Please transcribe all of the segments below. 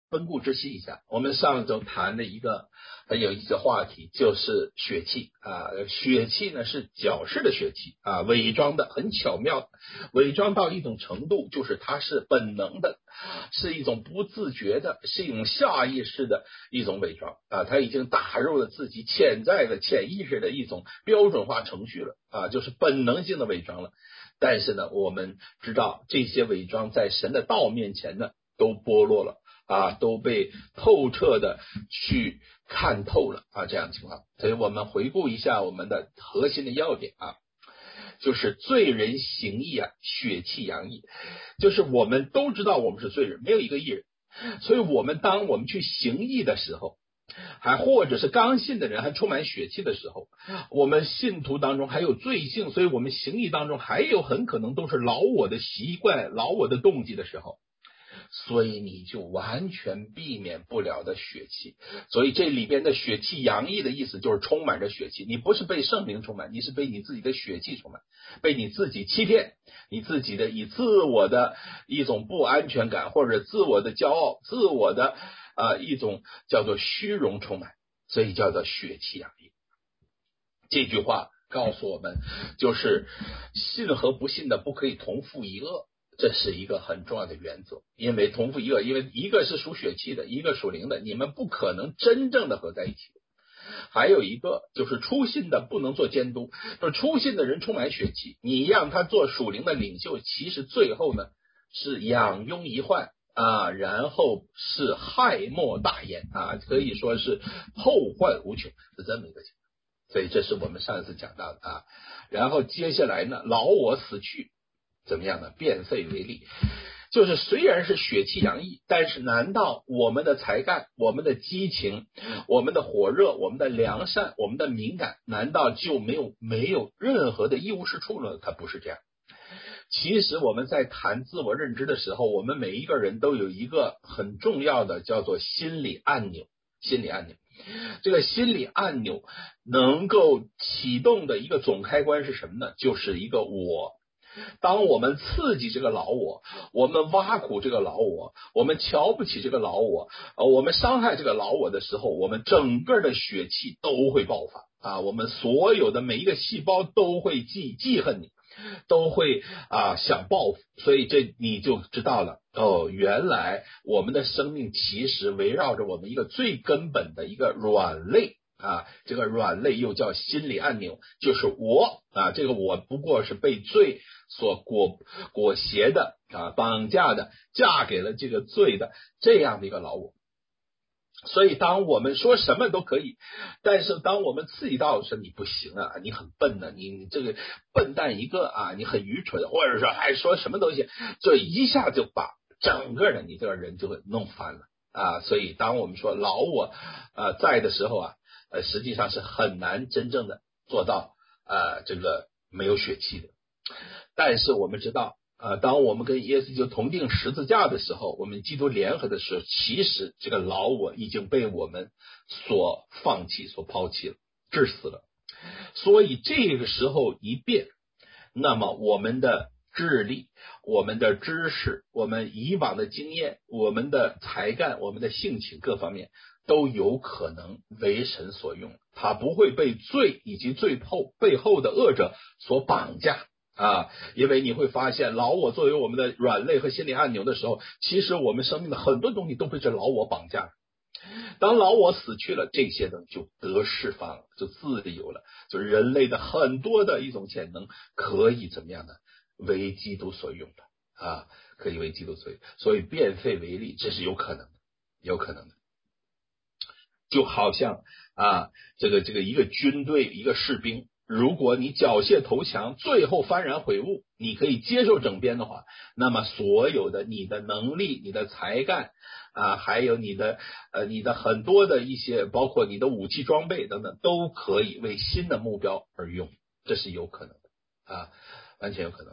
温故知新一下，我们上周谈的一个很有意思的话题，就是血气啊。血气呢是矫饰的血气啊，伪装的很巧妙，伪装到一种程度，就是它是本能的，是一种不自觉的，是一种下意识的一种伪装啊，它已经打入了自己潜在的潜意识的一种标准化程序了啊，就是本能性的伪装了。但是呢，我们知道这些伪装在神的道面前呢，都剥落了啊，都被透彻的去看透了啊，这样的情况。所以我们回顾一下我们的核心的要点啊，就是罪人行义啊，血气洋溢，就是我们都知道我们是罪人，没有一个义人，所以当我们去行义的时候，还或者是刚信的人还充满血气的时候，我们信徒当中还有罪性，所以我们行义当中还有很可能都是老我的习惯、老我的动机的时候，所以你就完全避免不了的血气。所以这里边的血气洋溢的意思就是充满着血气，你不是被圣灵充满，你是被你自己的血气充满，被你自己欺骗，你自己的以自我的一种不安全感，或者自我的骄傲，自我的一种叫做虚荣充满，所以叫做血气洋溢。这句话告诉我们，就是信和不信的不可以同负一恶，这是一个很重要的原则。因为同负一恶，因为一个是属血气的，一个属灵的，你们不可能真正的合在一起。还有一个就是初信的不能做监督，就是初信的人充满血气，你让他做属灵的领袖，其实最后呢是养拥一患啊，然后是害莫大焉啊，可以说是后患无穷，是这么一个情况。所以这是我们上一次讲到的啊。然后接下来呢，老我死去，怎么样呢？变废为利。就是虽然是血气洋溢，但是难道我们的才干、我们的激情、我们的火热、我们的良善、我们的敏感，难道就没有任何的一无是处了？它不是这样。其实我们在谈自我认知的时候，我们每一个人都有一个很重要的叫做心理按钮。心理按钮，这个心理按钮能够启动的一个总开关是什么呢？就是一个我。当我们刺激这个老我，我们挖苦这个老我，我们瞧不起这个老我，我们伤害这个老我的时候，我们整个的血气都会爆发啊！我们所有的每一个细胞都会记恨你，都会想报复，所以这你就知道了哦，原来我们的生命其实围绕着我们一个最根本的一个软肋啊，这个软肋又叫心理按钮，就是我啊，这个我不过是被罪所裹挟的啊，绑架的，嫁给了这个罪的这样的一个老我。所以当我们说什么都可以，但是当我们刺激到说你不行啊，你很笨啊，你这个笨蛋一个啊，你很愚蠢，或者说还说什么东西，这一下就把整个的你这个人就会弄翻了啊。所以当我们说老我在的时候啊，实际上是很难真正的做到这个没有血气的。但是我们知道当我们跟耶稣基督同定十字架的时候，我们基督联合的时候，其实这个老我已经被我们所放弃、所抛弃了，致死了。所以这个时候一变，那么我们的智力、我们的知识、我们以往的经验、我们的才干、我们的性情各方面都有可能为神所用，它不会被罪以及罪背后的恶者所绑架因为你会发现老我作为我们的软肋和心理按钮的时候，其实我们生命的很多东西都被这老我绑架。当老我死去了，这些呢就得释放了，就自由了，就是人类的很多的一种潜能可以怎么样呢？为基督所用的可以为基督所用，所以变废为利，这是有可能的，有可能的。就好像这个一个军队一个士兵，如果你缴械投降，最后幡然悔悟，你可以接受整编的话，那么所有的你的能力、你的才干还有你的很多的一些，包括你的武器装备等等，都可以为新的目标而用，这是有可能的完全有可能。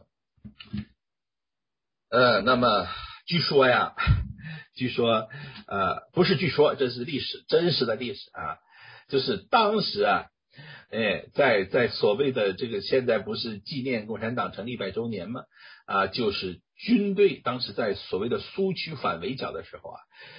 那么据说不是据说，这是历史，真实的历史就是当时在所谓的这个现在不是纪念共产党成立100周年吗？就是军队当时在所谓的苏区反围剿的时候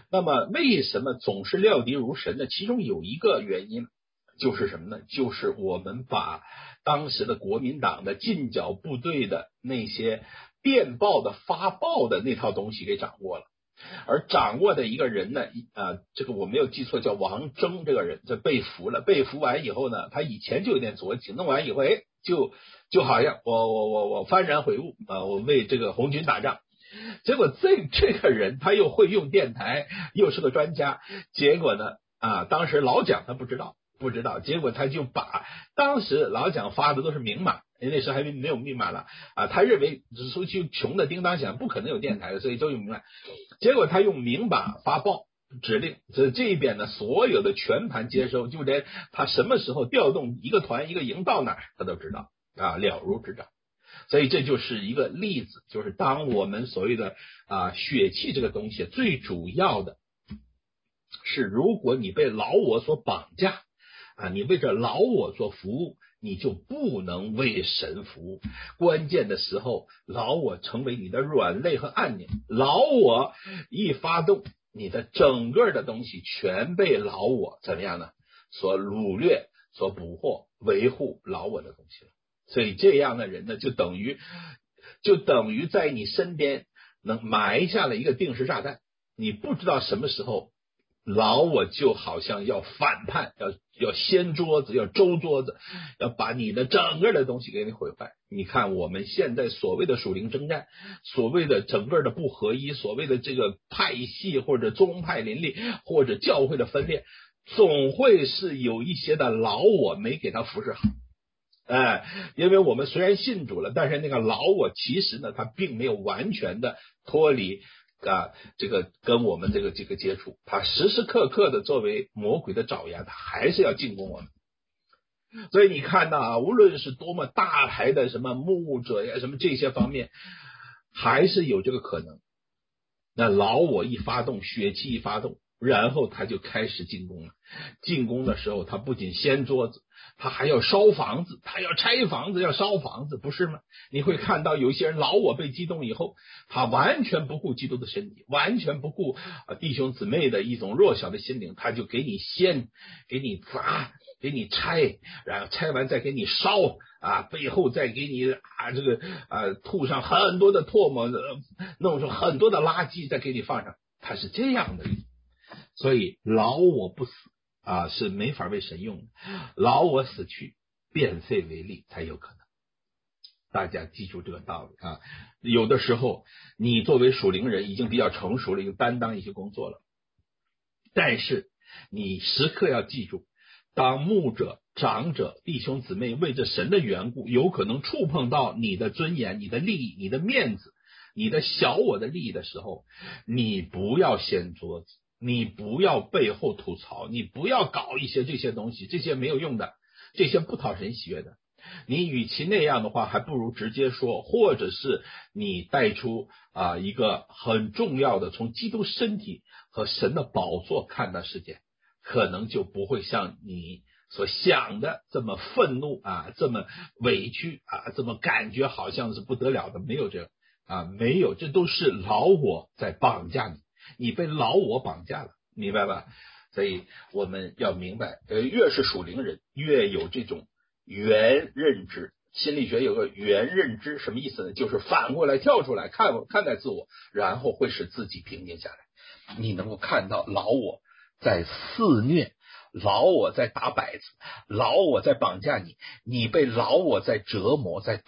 那么为什么总是料敌如神呢？其中有一个原因就是什么呢？就是我们把当时的国民党的近剿部队的那些电报的发报的那套东西给掌握了。而掌握的一个人呢，这个我没有记错，叫王征这个人，这被俘了。被俘完以后呢，他以前就有点左倾，弄完以后，就好像我幡然悔悟啊，我为这个红军打仗。结果这个人他又会用电台，又是个专家。结果呢，当时老蒋他不知道，结果他就把当时老蒋发的都是明码。那时候还没有密码了他认为苏区穷的叮当响，不可能有电台的，所以都用明码。结果他用明码发报指令，这一边呢，所有的全盘接收，就连他什么时候调动一个团一个营到哪儿，他都知道了如指掌。所以这就是一个例子，就是当我们所谓的血气这个东西，最主要的是，如果你被老我所绑架你为着老我所服务，你就不能为神服务。关键的时候，老我成为你的软肋和按钮，老我一发动，你的整个的东西全被老我怎么样呢？所掳掠、所捕获、维护老我的东西了。所以这样的人呢，就等于在你身边能埋下了一个定时炸弹，你不知道什么时候老我就好像要反叛，要掀桌子，要周桌子，要把你的整个的东西给你毁坏。你看我们现在所谓的属灵征战，所谓的整个的不合一，所谓的这个派系或者宗派林立，或者教会的分裂，总会是有一些的老我没给他服侍好。因为我们虽然信主了，但是那个老我其实呢，他并没有完全的脱离这个跟我们这个接触，他时时刻刻的作为魔鬼的爪牙，他还是要进攻我们。所以你看到无论是多么大牌的什么牧者呀，什么这些方面，还是有这个可能。那老我一发动，血气一发动，然后他就开始进攻了。进攻的时候，他不仅掀桌子，他还要烧房子，他要拆房子，要烧房子，不是吗？你会看到有些人老我被激动以后，他完全不顾基督的身体，完全不顾弟兄姊妹的一种弱小的心灵，他就给你掀，给你砸，给你拆，然后拆完再给你烧背后再给你吐上很多的唾沫，弄出很多的垃圾再给你放上，他是这样的。所以老我不死是没法为神用的，老我死去，变废为利才有可能。大家记住这个道理有的时候你作为属灵人已经比较成熟了，已经担当一些工作了，但是你时刻要记住，当牧者、长者、弟兄姊妹为着神的缘故，有可能触碰到你的尊严、你的利益、你的面子、你的小我的利益的时候，你不要掀桌子，你不要背后吐槽，你不要搞一些这些东西，这些没有用的，这些不讨神喜悦的。你与其那样的话，还不如直接说，或者是你带出一个很重要的从基督身体和神的宝座看的事件，可能就不会像你所想的这么愤怒这么委屈这么感觉好像是不得了的。没有这个没有，这都是老我在绑架你，你被老我绑架了，明白吧？所以我们要明白越是属灵人越有这种原认知。心理学有个原认知，什么意思呢？就是反过来跳出来看待自我，然后会使自己平静下来。你能够看到老我在肆虐，老我在打摆子，老我在绑架你，你被老我在折磨，在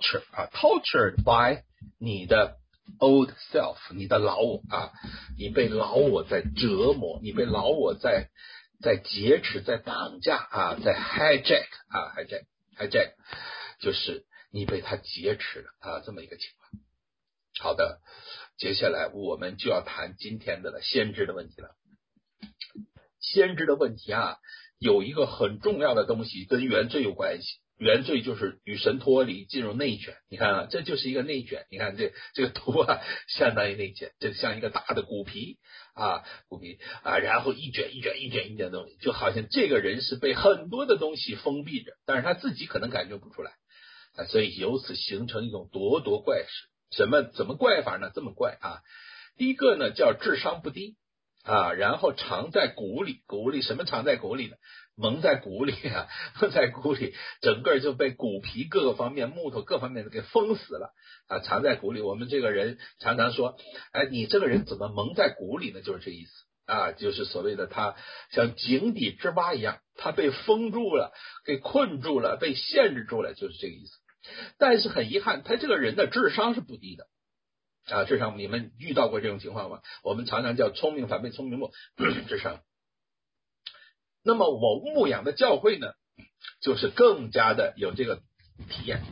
tortured by 你的 old self， 你的老我你被老我在折磨，你被老我在劫持，在绑架在 hijack就是你被他劫持了这么一个情况。好的，接下来我们就要谈今天的先知的问题了。先知的问题有一个很重要的东西跟原罪有关系，原罪就是与神脱离，进入内卷。你看这就是一个内卷，你看这个图相当于内卷，这像一个大的骨皮然后一卷的东西，就好像这个人是被很多的东西封闭着，但是他自己可能感觉不出来所以由此形成一种咄怪事。怎么怪法呢？这么怪第一个呢叫智商不低然后藏在骨里，骨里什么藏在骨里呢？蒙在骨里啊，蒙在骨里，整个就被骨皮各个方面、木头各方面给封死了藏在骨里。我们这个人常常说，哎，你这个人怎么蒙在骨里呢？就是这意思就是所谓的他像井底之蛙一样，他被封住了，给困住了，被限制住了，就是这个意思。但是很遗憾，他这个人的智商是不低的智商，你们遇到过这种情况吗？我们常常叫聪明反被聪明误智商。那么我牧养的教会呢，就是更加的有这个体验。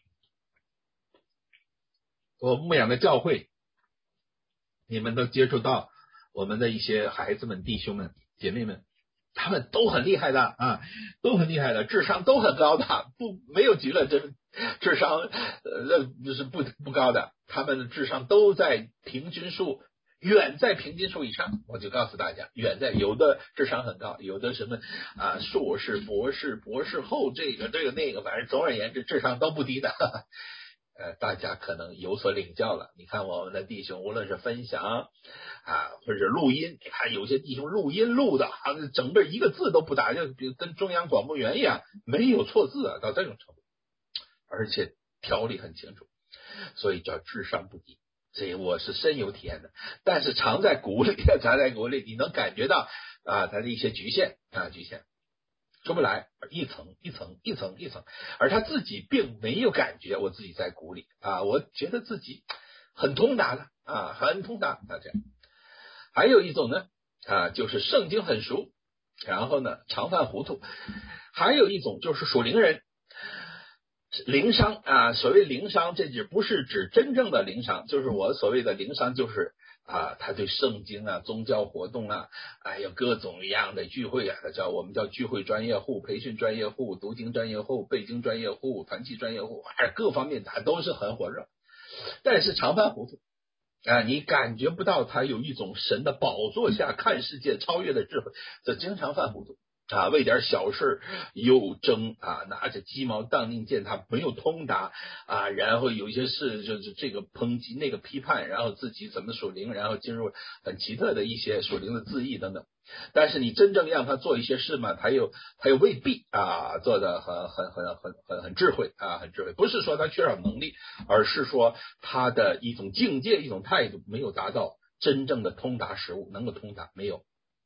我牧养的教会，你们都接触到我们的一些孩子们、弟兄们、姐妹们，他们都很厉害的都很厉害的，智商都很高的，没有极了，这智商就是不高的，他们的智商都在平均数，远在平均数以上。我就告诉大家，远在，有的智商很高，有的什么硕士、博士后，这个那个，反正总而言之，智商都不低的。大家可能有所领教了。你看我们的弟兄，无论是分享或者录音，你看有些弟兄录音录的整个一个字都不打，就比如跟中央广播员一样，没有错字到这种程度，而且条理很清楚，所以叫智商不低。这我是深有体验的。但是藏在骨里，你能感觉到它的一些局限出不来，一层一层，而他自己并没有感觉我自己在骨里我觉得自己很通达的很通达这样。还有一种呢就是圣经很熟，然后呢常犯糊涂。还有一种就是属灵人，灵商所谓灵商，这不是指真正的灵商，就是我所谓的灵商就是他对圣经宗教活动有各种各样的聚会我们叫聚会专业户、培训专业户、读经专业户、背经专业户、团契专业户各方面他都是很火热，但是常犯糊涂你感觉不到他有一种神的宝座下看世界超越的智慧，这经常犯糊涂为点小事又争拿着鸡毛当令箭，他没有通达然后有一些事就是这个抨击那个批判，然后自己怎么属灵，然后进入很奇特的一些属灵的字义等等。但是你真正让他做一些事嘛，他又未必做的很智慧很智慧。不是说他缺少能力，而是说他的一种境界、一种态度没有达到真正的通达实务，能够通达没有。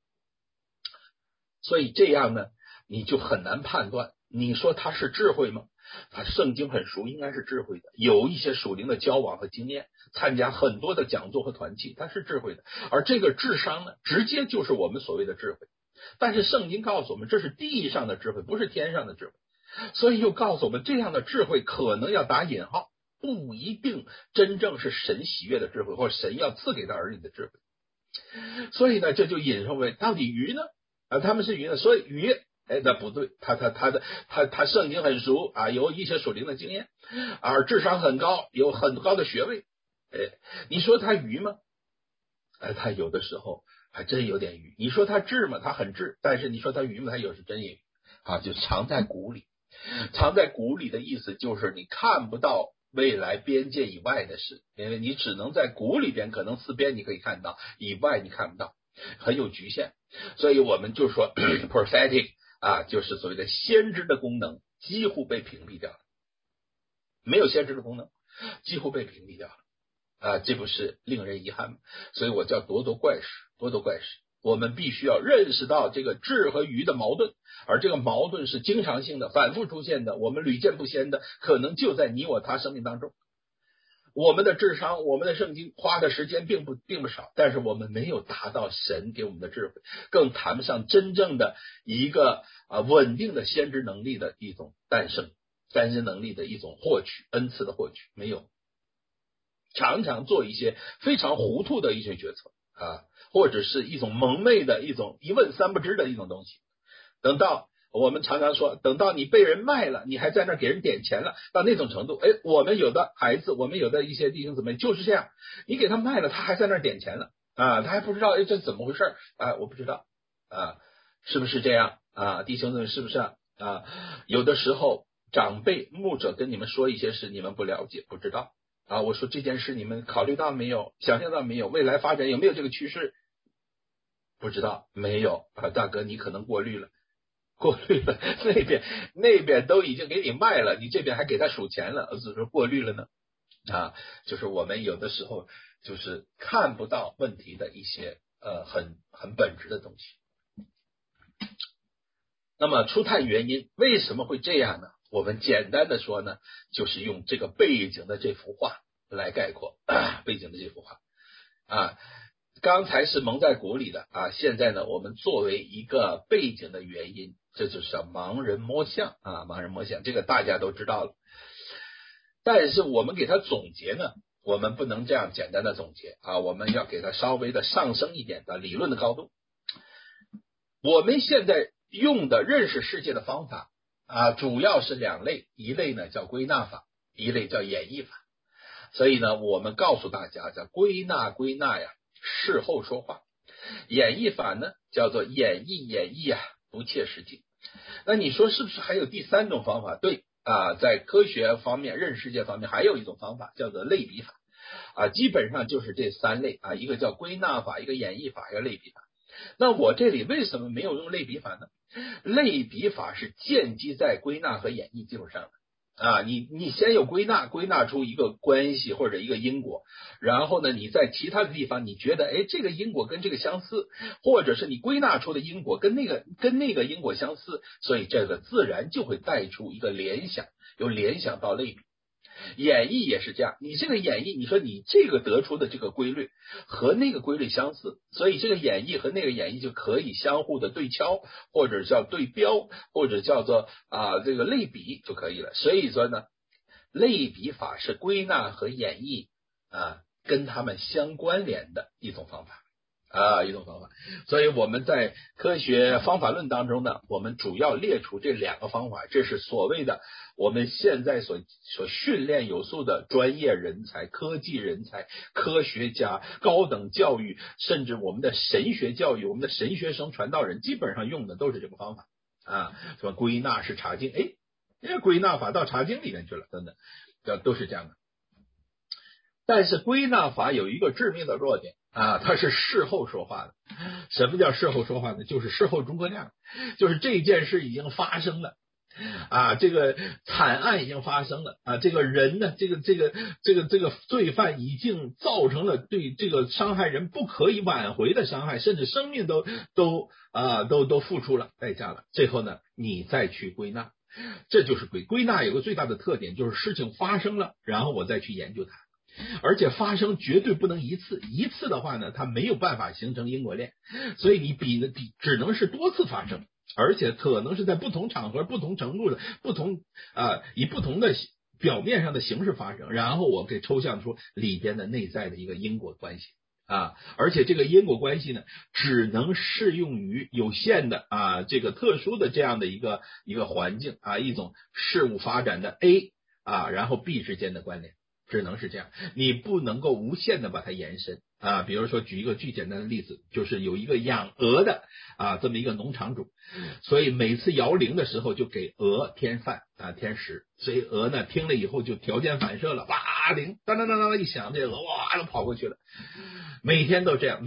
所以这样呢，你就很难判断。你说他是智慧吗？他圣经很熟，应该是智慧的，有一些属灵的交往和经验，参加很多的讲座和团契，他是智慧的。而这个智商呢，直接就是我们所谓的智慧。但是圣经告诉我们，这是地上的智慧，不是天上的智慧。所以又告诉我们，这样的智慧可能要打引号，不一定真正是神喜悦的智慧，或者神要赐给他儿女的智慧。所以呢，这就引申为到底鱼呢？他们是鱼呢，所以鱼那不对，他圣经很熟有一些属灵的经验，而智商很高，有很高的学位。你说他愚吗？他有的时候还真有点愚。你说他智吗？他很智。但是你说他愚吗？他有时真愚就藏在骨里。藏在骨里的意思就是你看不到未来边界以外的事，因为你只能在骨里边，可能四边你可以看到，以外你看不到，很有局限。所以我们就说prophetic就是所谓的先知的功能几乎被屏蔽掉了，没有先知的功能，几乎被屏蔽掉了这不是令人遗憾吗？所以我叫多多怪事。我们必须要认识到这个智和愚的矛盾，而这个矛盾是经常性的、反复出现的，我们屡见不鲜的，可能就在你我他生命当中。我们的智商，我们的圣经花的时间并不少，但是我们没有达到神给我们的智慧，更谈不上真正的一个稳定的先知能力的一种诞生，先知能力的一种获取，恩赐的获取没有，常常做一些非常糊涂的一些决策或者是一种蒙昧的一种一问三不知的一种东西。等到我们常常说，等到你被人卖了，你还在那给人点钱了，到那种程度，我们有的孩子，我们有的一些弟兄姊妹就是这样，你给他卖了，他还在那点钱了他还不知道这怎么回事我不知道是不是这样弟兄姊妹是不是有的时候长辈牧者跟你们说一些事，你们不了解不知道我说这件事你们考虑到没有，想象到没有，未来发展有没有这个趋势不知道，没有啊，大哥你可能过滤了，那边都已经给你卖了，你这边还给他数钱了，是说过滤了呢？啊，就是我们有的时候就是看不到问题的一些很本质的东西。那么初探原因为什么会这样呢？我们简单的说呢，就是用这个背景的这幅画来概括，背景的这幅画啊，刚才是蒙在鼓里的啊，现在呢，我们作为一个背景的原因，这就是盲人摸象啊，盲人摸象，这个大家都知道了。但是我们给它总结呢，我们不能这样简单的总结啊，我们要给它稍微的上升一点的理论的高度。我们现在用的认识世界的方法啊，主要是两类，一类呢叫归纳法，一类叫演绎法。所以呢，我们告诉大家，叫归纳呀，事后说话；演绎法呢，叫做演绎啊，不切实际。那你说是不是还有第三种方法？对啊，在科学方面、认识世界方面，还有一种方法叫做类比法啊，基本上就是这三类啊，一个叫归纳法，一个演绎法，一个类比法。那我这里为什么没有用类比法呢？类比法是建基在归纳和演绎基础上的。啊，你先有归纳出一个关系或者一个因果，然后呢，你在其他的地方你觉得，哎，这个因果跟这个相似，或者是你归纳出的因果跟那个因果相似，所以这个自然就会带出一个联想，由联想到类比。演绎也是这样，你这个演绎，你说你这个得出的这个规律和那个规律相似，所以这个演绎和那个演绎就可以相互的对敲，或者叫对标，或者叫做这个类比就可以了。所以说呢，类比法是归纳和演绎跟他们相关联的一种方法。所以我们在科学方法论当中呢，我们主要列出这两个方法，这是所谓的我们现在所训练有素的专业人才、科技人才、科学家、高等教育，甚至我们的神学教育，我们的神学生传道人，基本上用的都是这个方法啊。什么归纳是查经，归纳法到查经里面去了，等等，都是这样的。但是归纳法有一个致命的弱点啊，它是事后说话的。什么叫事后说话呢？就是事后诸葛亮，就是这件事已经发生了啊，这个惨案已经发生了啊，这个人呢，这个罪犯已经造成了对这个伤害人不可以挽回的伤害，甚至生命都付出了代价了。最后呢，你再去归纳，这就是归纳有个最大的特点，就是事情发生了，然后我再去研究它。而且发生绝对不能一次的话呢，它没有办法形成因果链，所以你只能是多次发生，而且可能是在不同场合、不同程度的以不同的表面上的形式发生，然后我给抽象出里边的内在的一个因果关系而且这个因果关系呢，只能适用于有限的这个特殊的这样的一个环境一种事物发展的 A 然后 B 之间的关联。只能是这样，你不能够无限的把它延伸比如说举一个最简单的例子，就是有一个养鹅的这么一个农场主，所以每次摇铃的时候就给鹅添饭添食，所以鹅呢听了以后就条件反射了，哇，铃当当当当一响，这鹅哇就跑过去了，每天都这样，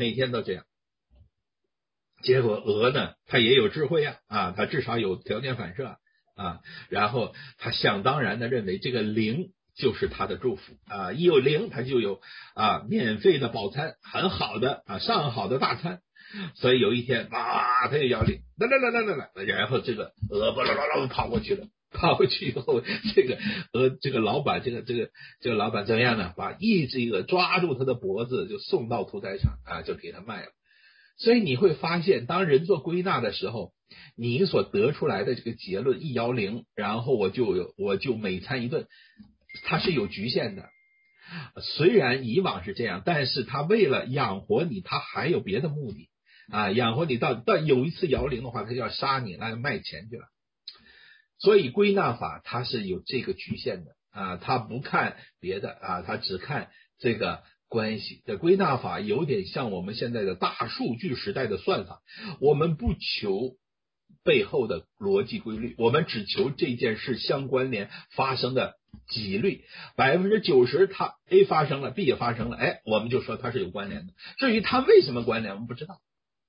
结果鹅呢它也有智慧它至少有条件反射然后他想当然的认为这个铃就是他的祝福一有铃他就有免费的饱餐，很好的上好的大餐。所以有一天他就摇铃，然后这个鹅跑过去了，跑过去以后，这个老板这个老板怎么样呢？把一只鹅抓住他的脖子就送到屠宰场就给他卖了。所以你会发现，当人做归纳的时候，你所得出来的这个结论一摇铃，然后我就每餐一顿，它是有局限的。虽然以往是这样，但是他为了养活你，他还有别的目的养活你到有一次摇铃的话，他就要杀你来卖钱去了。所以归纳法它是有这个局限的他不看别的他只看这个关系。这归纳法有点像我们现在的大数据时代的算法，我们不求背后的逻辑规律，我们只求这件事相关联发生的几率，90%它 A 发生了 B 也发生了，我们就说它是有关联的。至于它为什么关联我们不知道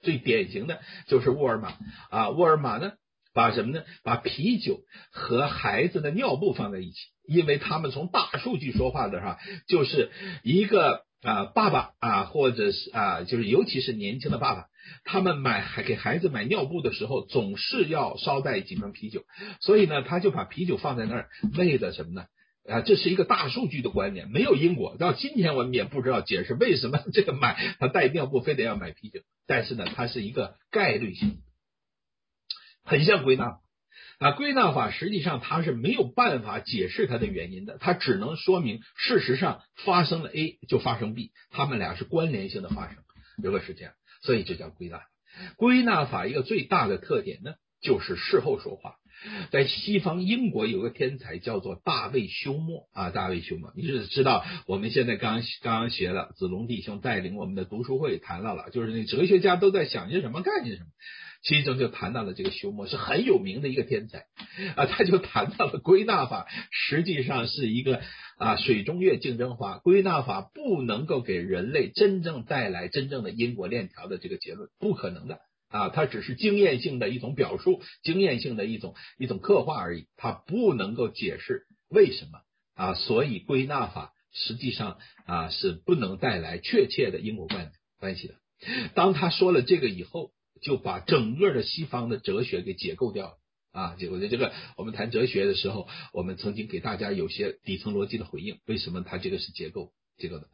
最典型的就是沃尔玛啊，沃尔玛呢把什么呢？把啤酒和孩子的尿布放在一起，因为他们从大数据说话的哈，就是一个爸爸啊，或者是就是尤其是年轻的爸爸，他们给孩子买尿布的时候，总是要捎带几瓶啤酒，所以呢，他就把啤酒放在那儿，为了什么呢？这是一个大数据的观点，没有因果。到今天我们也不知道解释为什么这个他带尿布非得要买啤酒，但是呢，它是一个概率性，很像归纳归纳法实际上它是没有办法解释它的原因的，它只能说明事实上发生了 A 就发生 B， 它们俩是关联性的发生，如果是这样，所以这叫归纳法。归纳法一个最大的特点呢，就是事后说话。在西方英国有个天才叫做大卫休谟大卫休谟，你是知道我们现在刚刚学了，子龙弟兄带领我们的读书会谈到了，就是那哲学家都在想些什么干些什么，其中就谈到了这个休谟是很有名的一个天才他就谈到了归纳法实际上是一个水中月竞争法，归纳法不能够给人类真正带来真正的因果链条的这个结论，不可能的它只是经验性的一种表述，经验性的一种刻画而已，它不能够解释为什么所以归纳法实际上是不能带来确切的因果关系的。当他说了这个以后，就把整个的西方的哲学给解构掉了结果这个我们谈哲学的时候，我们曾经给大家有些底层逻辑的回应，为什么它这个是结构的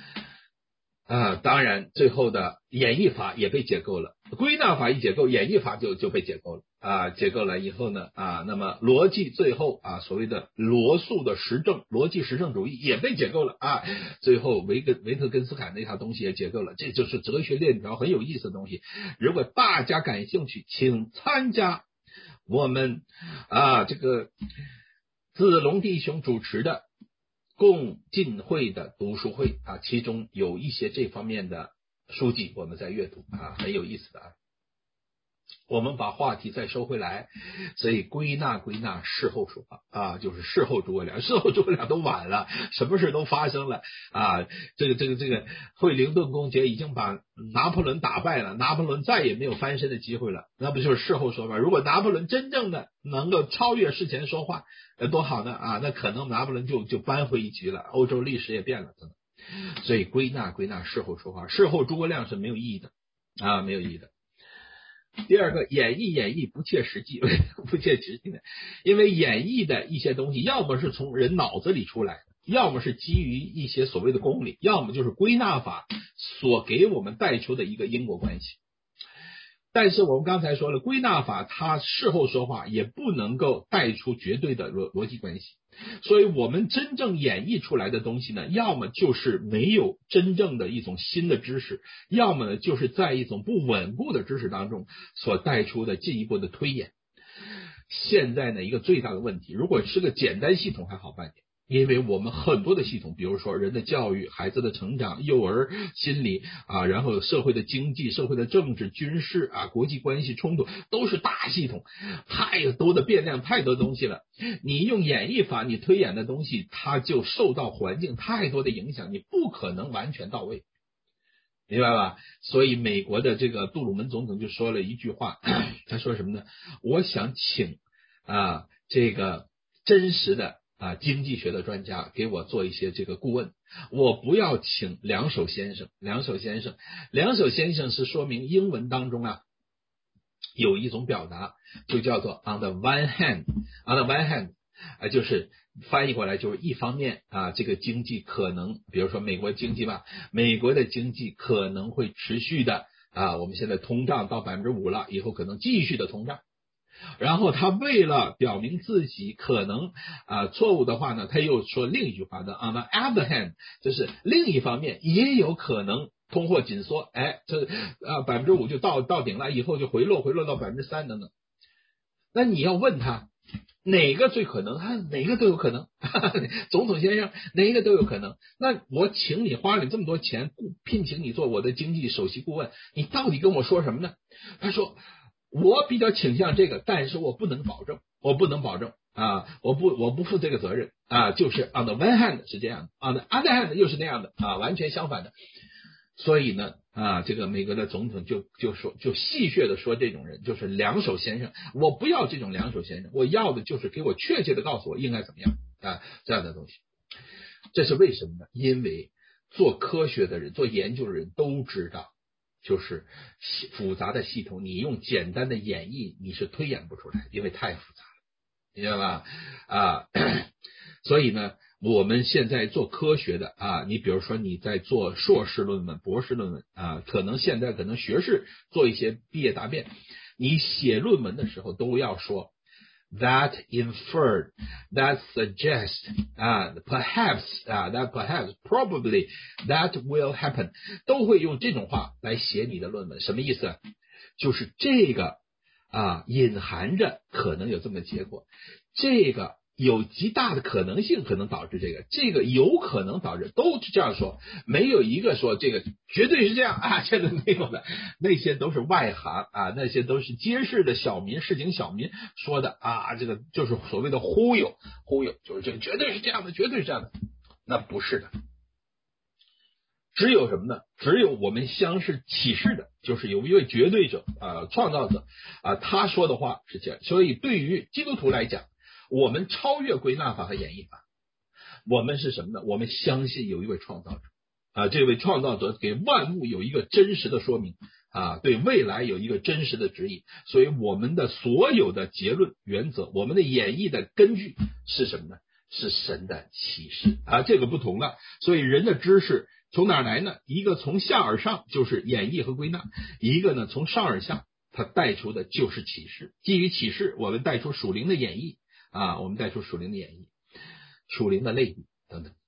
当然最后的演绎法也被解构了，归纳法一解构，演绎法就被解构了解构了以后呢那么逻辑最后所谓的罗素的实证，逻辑实证主义也被解构了最后维特根斯坦那套东西也解构了，这就是哲学链条很有意思的东西。如果大家感兴趣，请参加我们这个子龙弟兄主持的共进会的读书会其中有一些这方面的书籍我们在阅读很有意思的我们把话题再收回来，所以归纳事后说话就是事后诸葛亮都晚了，什么事都发生了这个惠灵顿公爵已经把拿破仑打败了，拿破仑再也没有翻身的机会了，那不就是事后说话？如果拿破仑真正的能够超越事前说话多好呢那可能拿破仑就扳回一局了，欧洲历史也变了等等。所以归纳事后说话，事后诸葛亮是没有意义的没有意义的。第二个，演绎不切实际的，因为演绎的一些东西要么是从人脑子里出来的，要么是基于一些所谓的公理，要么就是归纳法所给我们带出的一个因果关系。但是我们刚才说了，归纳法它事后说话也不能够带出绝对的逻辑关系，所以我们真正演绎出来的东西呢，要么就是没有真正的一种新的知识，要么呢就是在一种不稳固的知识当中所带出的进一步的推演。现在呢一个最大的问题，如果是个简单系统还好办点，因为我们很多的系统，比如说人的教育、孩子的成长、幼儿心理然后社会的经济、社会的政治、军事国际关系冲突，都是大系统，太多的变量，太多东西了。你用演绎法，你推演的东西，它就受到环境太多的影响，你不可能完全到位，明白吧？所以美国的这个杜鲁门总统就说了一句话，他说什么呢？我想请这个真实的经济学的专家给我做一些这个顾问，我不要请两手先生。两手先生是说明英文当中有一种表达，就叫做 on the one hand 就是翻译过来就是一方面这个经济可能，比如说美国经济吧，美国的经济可能会持续的我们现在通胀到 5% 了，以后可能继续的通胀。然后他为了表明自己可能错误的话呢，他又说另一句话的 on the other hand， 就是另一方面也有可能通货紧缩，这5%就到顶了，以后就回落到 3% 等等。那你要问他哪个最可能？哪个都有可能总统先生哪个都有可能。那我请你花了这么多钱聘请你做我的经济首席顾问，你到底跟我说什么呢？他说我比较倾向这个，但是我不能保证我不负这个责任就是 on the one hand 是这样的， on the other hand 又是那样的完全相反的。所以呢这个美国的总统就戏谑的说这种人就是两手先生，我不要这种两手先生，我要的就是给我确切的告诉我应该怎么样这样的东西。这是为什么呢？因为做科学的人做研究的人都知道，就是复杂的系统你用简单的演绎你是推演不出来，因为太复杂了，明白吧？所以呢我们现在做科学的你比如说你在做硕士论文博士论文可能现在可能学士做一些毕业答辩，你写论文的时候都要说 that inferred, that suggests, perhaps, that perhaps, probably, that will happen 都会用这种话来写你的论文。什么意思？就是这个隐含着可能有这么结果，这个有极大的可能性可能导致这个有可能导致，都这样说，没有一个说这个绝对是这样现在没有的，那些都是外行那些都是街市的小民市井小民说的这个就是所谓的忽悠，就是这个绝对是这样的，绝对是这样的，那不是的。只有什么呢？只有我们相信启示的，就是有一位绝对者创造者他说的话是这样。所以对于基督徒来讲，我们超越归纳法和演绎法，我们是什么呢？我们相信有一位创造者这位创造者给万物有一个真实的说明对未来有一个真实的指引，所以我们的所有的结论原则，我们的演绎的根据是什么呢？是神的启示这个不同了。所以人的知识从哪来呢？一个从下而上就是演绎和归纳，一个呢从上而下它带出的就是启示。基于启示我们带出属灵的演绎我们带出属灵的演绎，属灵的类比等等。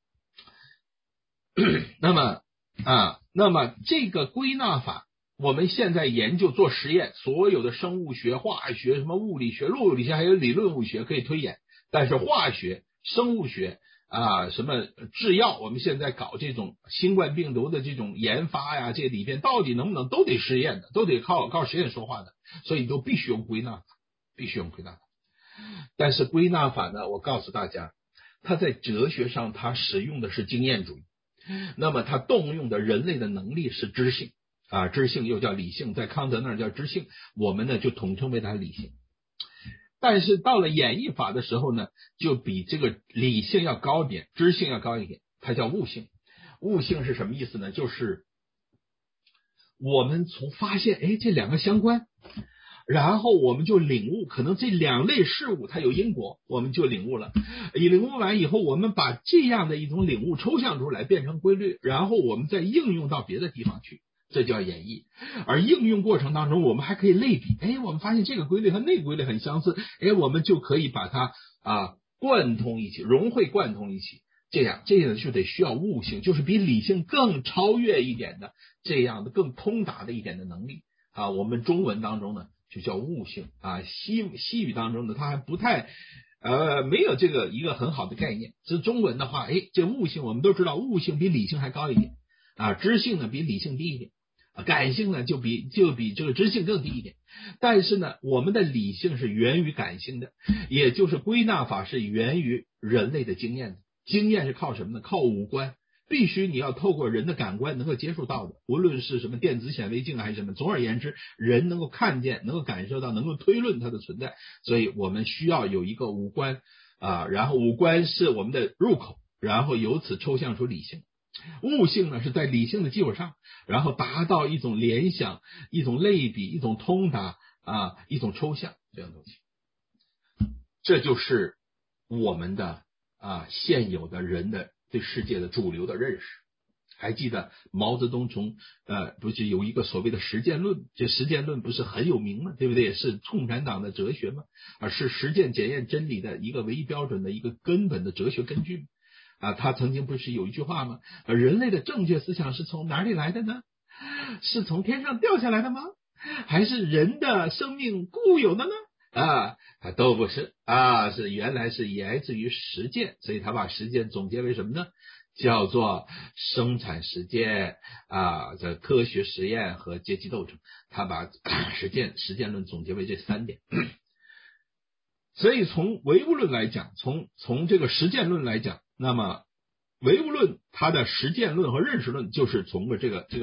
那么这个归纳法我们现在研究做实验，所有的生物学化学什么物理学物理学还有理论物学可以推演，但是化学生物学什么制药，我们现在搞这种新冠病毒的这种研发这里边到底能不能都得实验的，都得靠实验说话的，所以都必须用归纳法，必须用归纳法。但是归纳法呢，我告诉大家，它在哲学上它使用的是经验主义，那么它动用的人类的能力是知性知性又叫理性，在康德那儿叫知性，我们呢就统称为它理性。但是到了演绎法的时候呢，就比这个理性要高一点，知性要高一点，它叫悟性。悟性是什么意思呢？就是我们从发现这两个相关，然后我们就领悟可能这两类事物它有因果，我们就领悟了。领悟完以后，我们把这样的一种领悟抽象出来变成规律，然后我们再应用到别的地方去，这叫演绎。而应用过程当中我们还可以类比，我们发现这个规律和那个规律很相似，我们就可以把它贯通一起，融会贯通一起，这样就得需要悟性，就是比理性更超越一点的这样的更通达的一点的能力我们中文当中呢就叫悟性西语当中呢它还不太没有这个一个很好的概念。这中文的话这悟性我们都知道，悟性比理性还高一点知性呢比理性低一点感性呢就比这个知性更低一点。但是呢我们的理性是源于感性的，也就是归纳法是源于人类的经验的。经验是靠什么呢？靠五官，必须你要透过人的感官能够接触到的，无论是什么电子显微镜还是什么，总而言之人能够看见能够感受到能够推论它的存在，所以我们需要有一个五官然后五官是我们的入口，然后由此抽象出理性。悟性呢是在理性的基础上，然后达到一种联想，一种类比，一种通达一种抽象这样的东西。这就是我们的现有的人的对世界的主流的认识。还记得毛泽东不是有一个所谓的实践论，这实践论不是很有名吗？对不对？是共产党的哲学吗？是实践检验真理的一个唯一标准的一个根本的哲学根据他曾经不是有一句话吗？人类的正确思想是从哪里来的呢？是从天上掉下来的吗？还是人的生命固有的呢？都不是是原来是来自于实践，所以他把实践总结为什么呢？叫做生产实践这科学实验和阶级斗争，他把实践论总结为这三点。所以从唯物论来讲，从这个实践论来讲，那么唯物论它的实践论和认识论就是从这个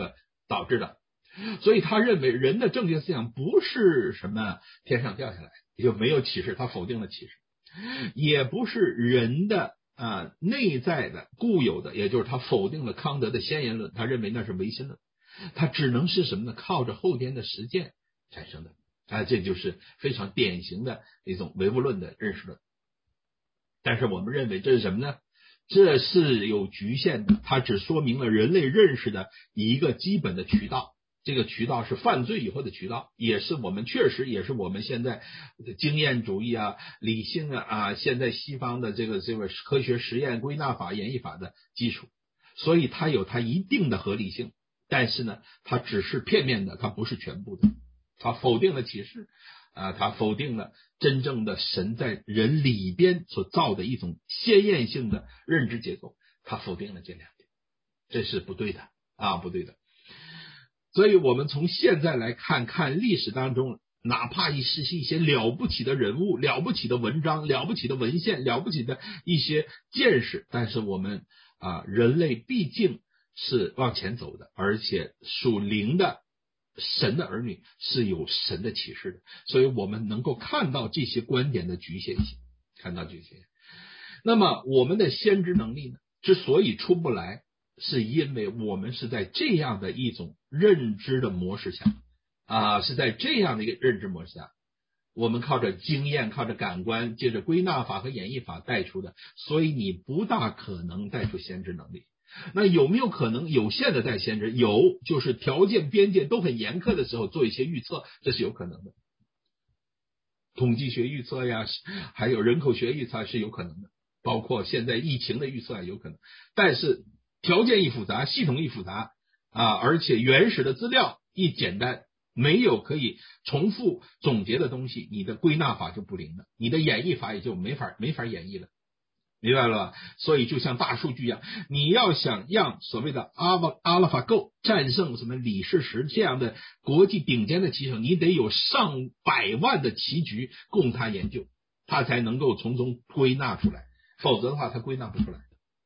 导致的。所以他认为人的正确思想不是什么天上掉下来，也就没有启示，他否定了启示，也不是人的内在的固有的，也就是他否定了康德的先言论，他认为那是唯心论，他只能是什么呢？靠着后天的实践产生的这就是非常典型的一种唯物论的认识论。但是我们认为这是什么呢？这是有局限的，它只说明了人类认识的一个基本的渠道，这个渠道是犯罪以后的渠道，也是我们确实也是我们现在经验主义理性现在西方的这个科学实验归纳法演绎法的基础，所以它有它一定的合理性，但是呢它只是片面的，它不是全部的，它否定了启示他否定了真正的神在人里边所造的一种鲜艳性的认知结构，他否定了这两点，这是不对的不对的。所以我们从现在来看历史当中，哪怕是一些了不起的人物、了不起的文章、了不起的文献、了不起的一些见识，但是我们人类毕竟是往前走的，而且属灵的神的儿女是有神的启示的，所以我们能够看到这些观点的局限性，看到这些。那么我们的先知能力呢，之所以出不来，是因为我们是在这样的一种认知的模式下是在这样的一个认知模式下，我们靠着经验、靠着感官，借着归纳法和演绎法带出的，所以你不大可能带出先知能力。那有没有可能有限的带先知？有，就是条件边界都很严苛的时候做一些预测，这是有可能的。统计学预测呀，还有人口学预测是有可能的，包括现在疫情的预测也有可能。但是条件一复杂，系统一复杂而且原始的资料一简单，没有可以重复总结的东西，你的归纳法就不灵了，你的演绎法也就没法演绎了。明白了吧？所以就像大数据一样，你要想让所谓的AlphaGo 战胜什么李世石这样的国际顶尖的棋手，你得有上百万的棋局供他研究，他才能够从中归纳出来，否则的话他归纳不出来的。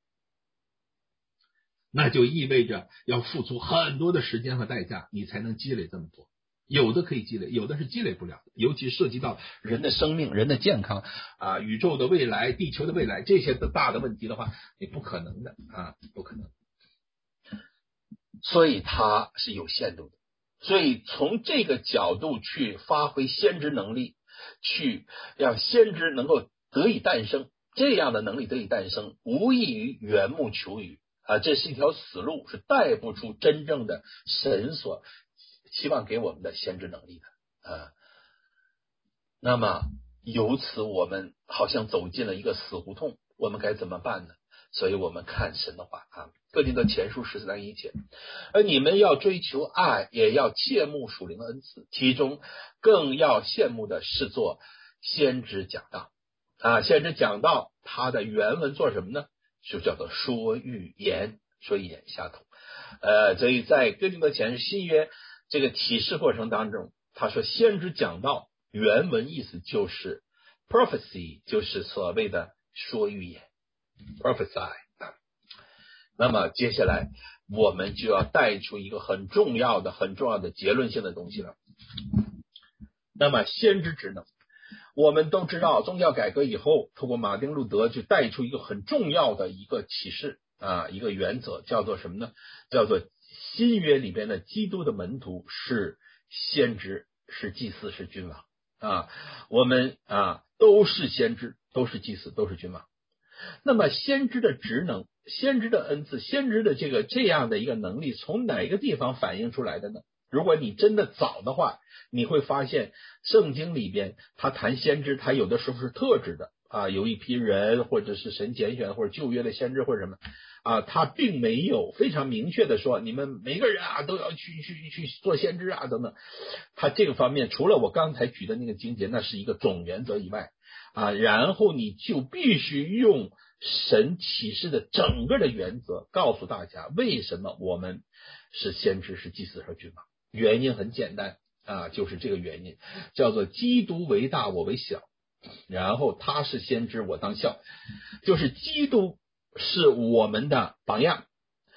那就意味着要付出很多的时间和代价，你才能积累这么多。有的可以积累，有的是积累不了的，尤其涉及到人的生命、人的健康宇宙的未来、地球的未来，这些大的问题的话，你不可能的不可能。所以它是有限度的。所以从这个角度去发挥先知能力，去让先知能够得以诞生，这样的能力得以诞生，无异于缘木求鱼这是一条死路，是带不出真正的神所希望给我们的先知能力的那么由此我们好像走进了一个死胡同，我们该怎么办呢？所以我们看神的话哥林多前书14章1节，而你们要追求爱，也要切慕属灵的恩赐，其中更要羡慕的是做先知讲道先知讲道它的原文做什么呢？就叫做说预言，说预言下头所以在哥林多前书新约这个启示过程当中，他说先知讲道原文意思就是 prophecy， 就是所谓的说预言 prophesy。 那么接下来我们就要带出一个很重要的结论性的东西了。那么先知职能，我们都知道宗教改革以后，通过马丁路德就带出一个很重要的一个启示一个原则，叫做什么呢？叫做新约里边的基督的门徒是先知，是祭司，是君王我们都是先知，都是祭司，都是君王。那么先知的职能，先知的恩赐，先知的这样的一个能力，从哪个地方反映出来的呢？如果你真的早的话，你会发现圣经里边他谈先知，他有的时候是特指的有一批人，或者是神拣选，或者旧约的先知或者什么他并没有非常明确的说你们每个人都要去做先知等等。他这个方面除了我刚才举的那个经节那是一个总原则以外然后你就必须用神启示的整个的原则告诉大家为什么我们是先知，是祭司和君王。原因很简单就是这个原因，叫做基督为大，我为小，然后他是先知，我当效，就是基督是我们的榜样，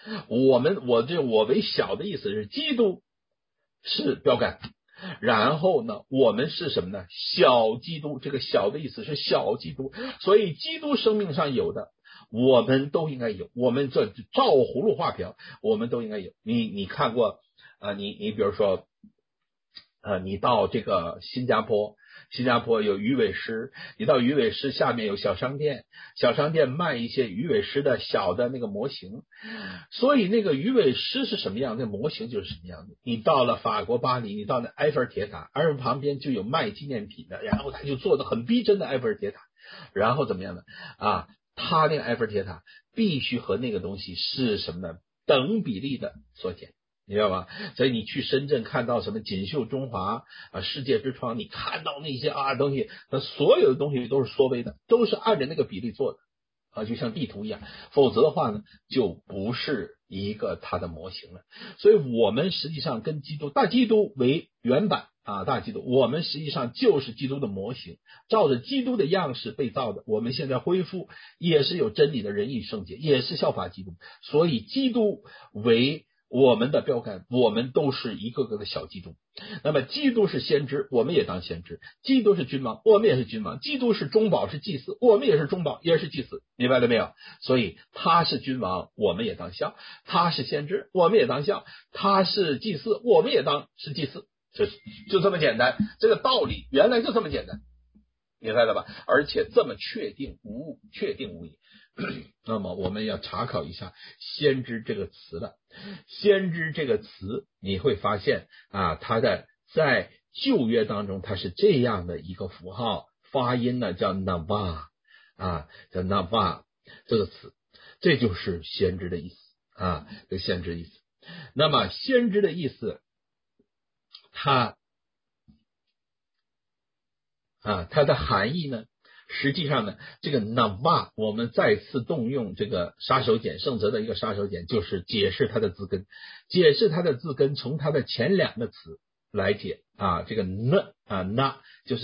我为小的意思是基督是标杆，然后呢我们是什么呢？小基督，这个小的意思是小基督，所以基督生命上有的我们都应该有，我们这照葫芦画瓢我们都应该有。你看过你比如说你到这个新加坡有鱼尾狮，你到鱼尾狮下面有小商店卖一些鱼尾狮的小的那个模型，所以那个鱼尾狮是什么样，那模型就是什么样的。你到了法国巴黎，你到那埃菲尔铁塔，旁边就有卖纪念品的，然后他就做的很逼真的埃菲尔铁塔，然后怎么样呢？他那个埃菲尔铁塔必须和那个东西是什么呢？等比例的缩减。你知道吧？所以你去深圳看到什么锦绣中华世界之窗，你看到那些东西，那所有的东西都是缩微的，都是按照那个比例做的就像地图一样，否则的话呢，就不是一个它的模型了。所以我们实际上跟大基督为原版大基督，我们实际上就是基督的模型，照着基督的样式被造的。我们现在恢复也是有真理的仁义圣洁，也是效法基督，所以基督为我们的标杆，我们都是一个个的小基督。那么基督是先知，我们也当先知；基督是君王，我们也是君王；基督是中保，是祭司，我们也是中保，也是祭司。明白了没有？所以他是君王，我们也当效；他是先知，我们也当效；他是祭司，我们也当是祭司。就这么简单，这个道理原来就这么简单，明白了吧？而且这么确定无误，确定无疑。那么我们要查考一下先知这个词了。先知这个词你会发现它在旧约当中它是这样的一个符号，发音呢叫 Nava 叫 Nava 这个词，这就是先知的意思这先知意思。那么先知的意思它的含义呢，实际上呢，这个 Nava 我们再次动用这个杀手锏，圣哲的一个杀手锏，就是解释它的字根。解释它的字根，从它的前两个词来解这个 na 就是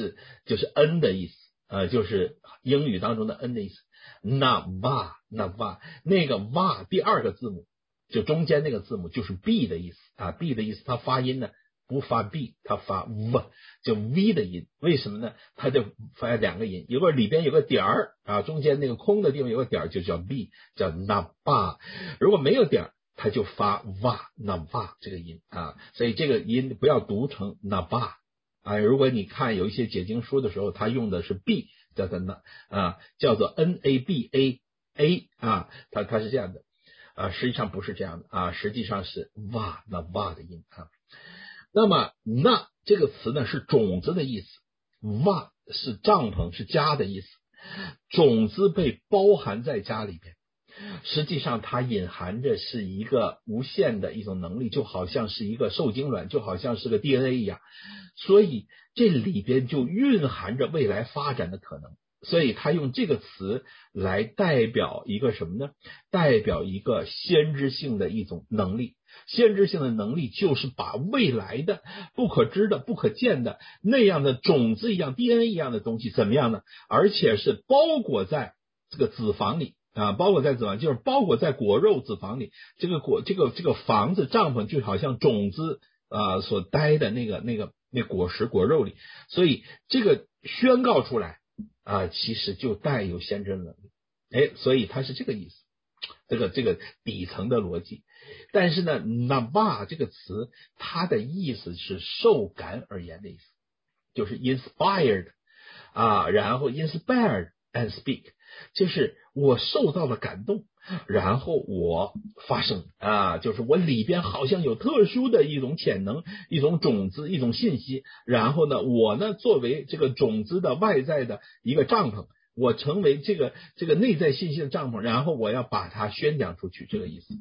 n 的意思就是英语当中的 n 的意思。Nava 那个 va 第二个字母，就中间那个字母就是 b 的意思b 的意思，它发音呢不发 b， 它发 v， 就 v 的音。为什么呢？它就发两个音，里边有个点中间那个空的地方有个点就叫 b， 叫 nava。 如果没有点它就发 va nava 这个音所以这个音不要读成 nava如果你看有一些解经书的时候，它用的是 b， 叫做叫做 naba它是这样的实际上不是这样的实际上是 va nava 的音那么那这个词呢是种子的意思，哇是帐篷是家的意思，种子被包含在家里边，实际上它隐含着是一个无限的一种能力，就好像是一个受精卵，就好像是个 DNA 一样，所以这里边就蕴含着未来发展的可能。所以他用这个词来代表一个什么呢？代表一个先知性的一种能力。先知性的能力就是把未来的不可知的不可见的那样的种子一样 DNA 一样的东西怎么样呢？而且是包裹在这个子房里包裹在子房就是包裹在果肉子房里，这个房子帐篷就好像种子所待的那果实果肉里，所以这个宣告出来其实就带有先知能力所以它是这个意思，这个底层的逻辑。但是呢 Nava 这个词它的意思是受感而言的意思，就是 inspired然后 inspired and speak， 就是我受到了感动，然后我发声就是我里边好像有特殊的一种潜能，一种种子，一种信息，然后呢我呢作为这个种子的外在的一个帐篷，我成为这个内在信息的帐篷，然后我要把它宣讲出去，这个意思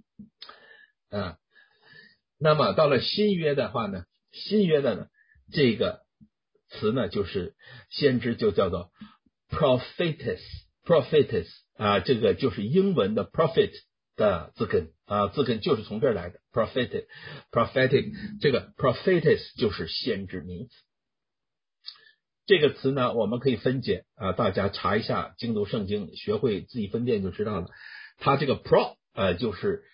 那么到了新约的话呢，新约的呢这个词呢就是先知，就叫做 prophetess 这个就是英文的 prophet 的字根字根就是从这儿来的 prophetic 这个 prophetess 就是先知名词。这个词呢我们可以分解大家查一下精读圣经，学会自己分辨就知道了。它这个 pro 就是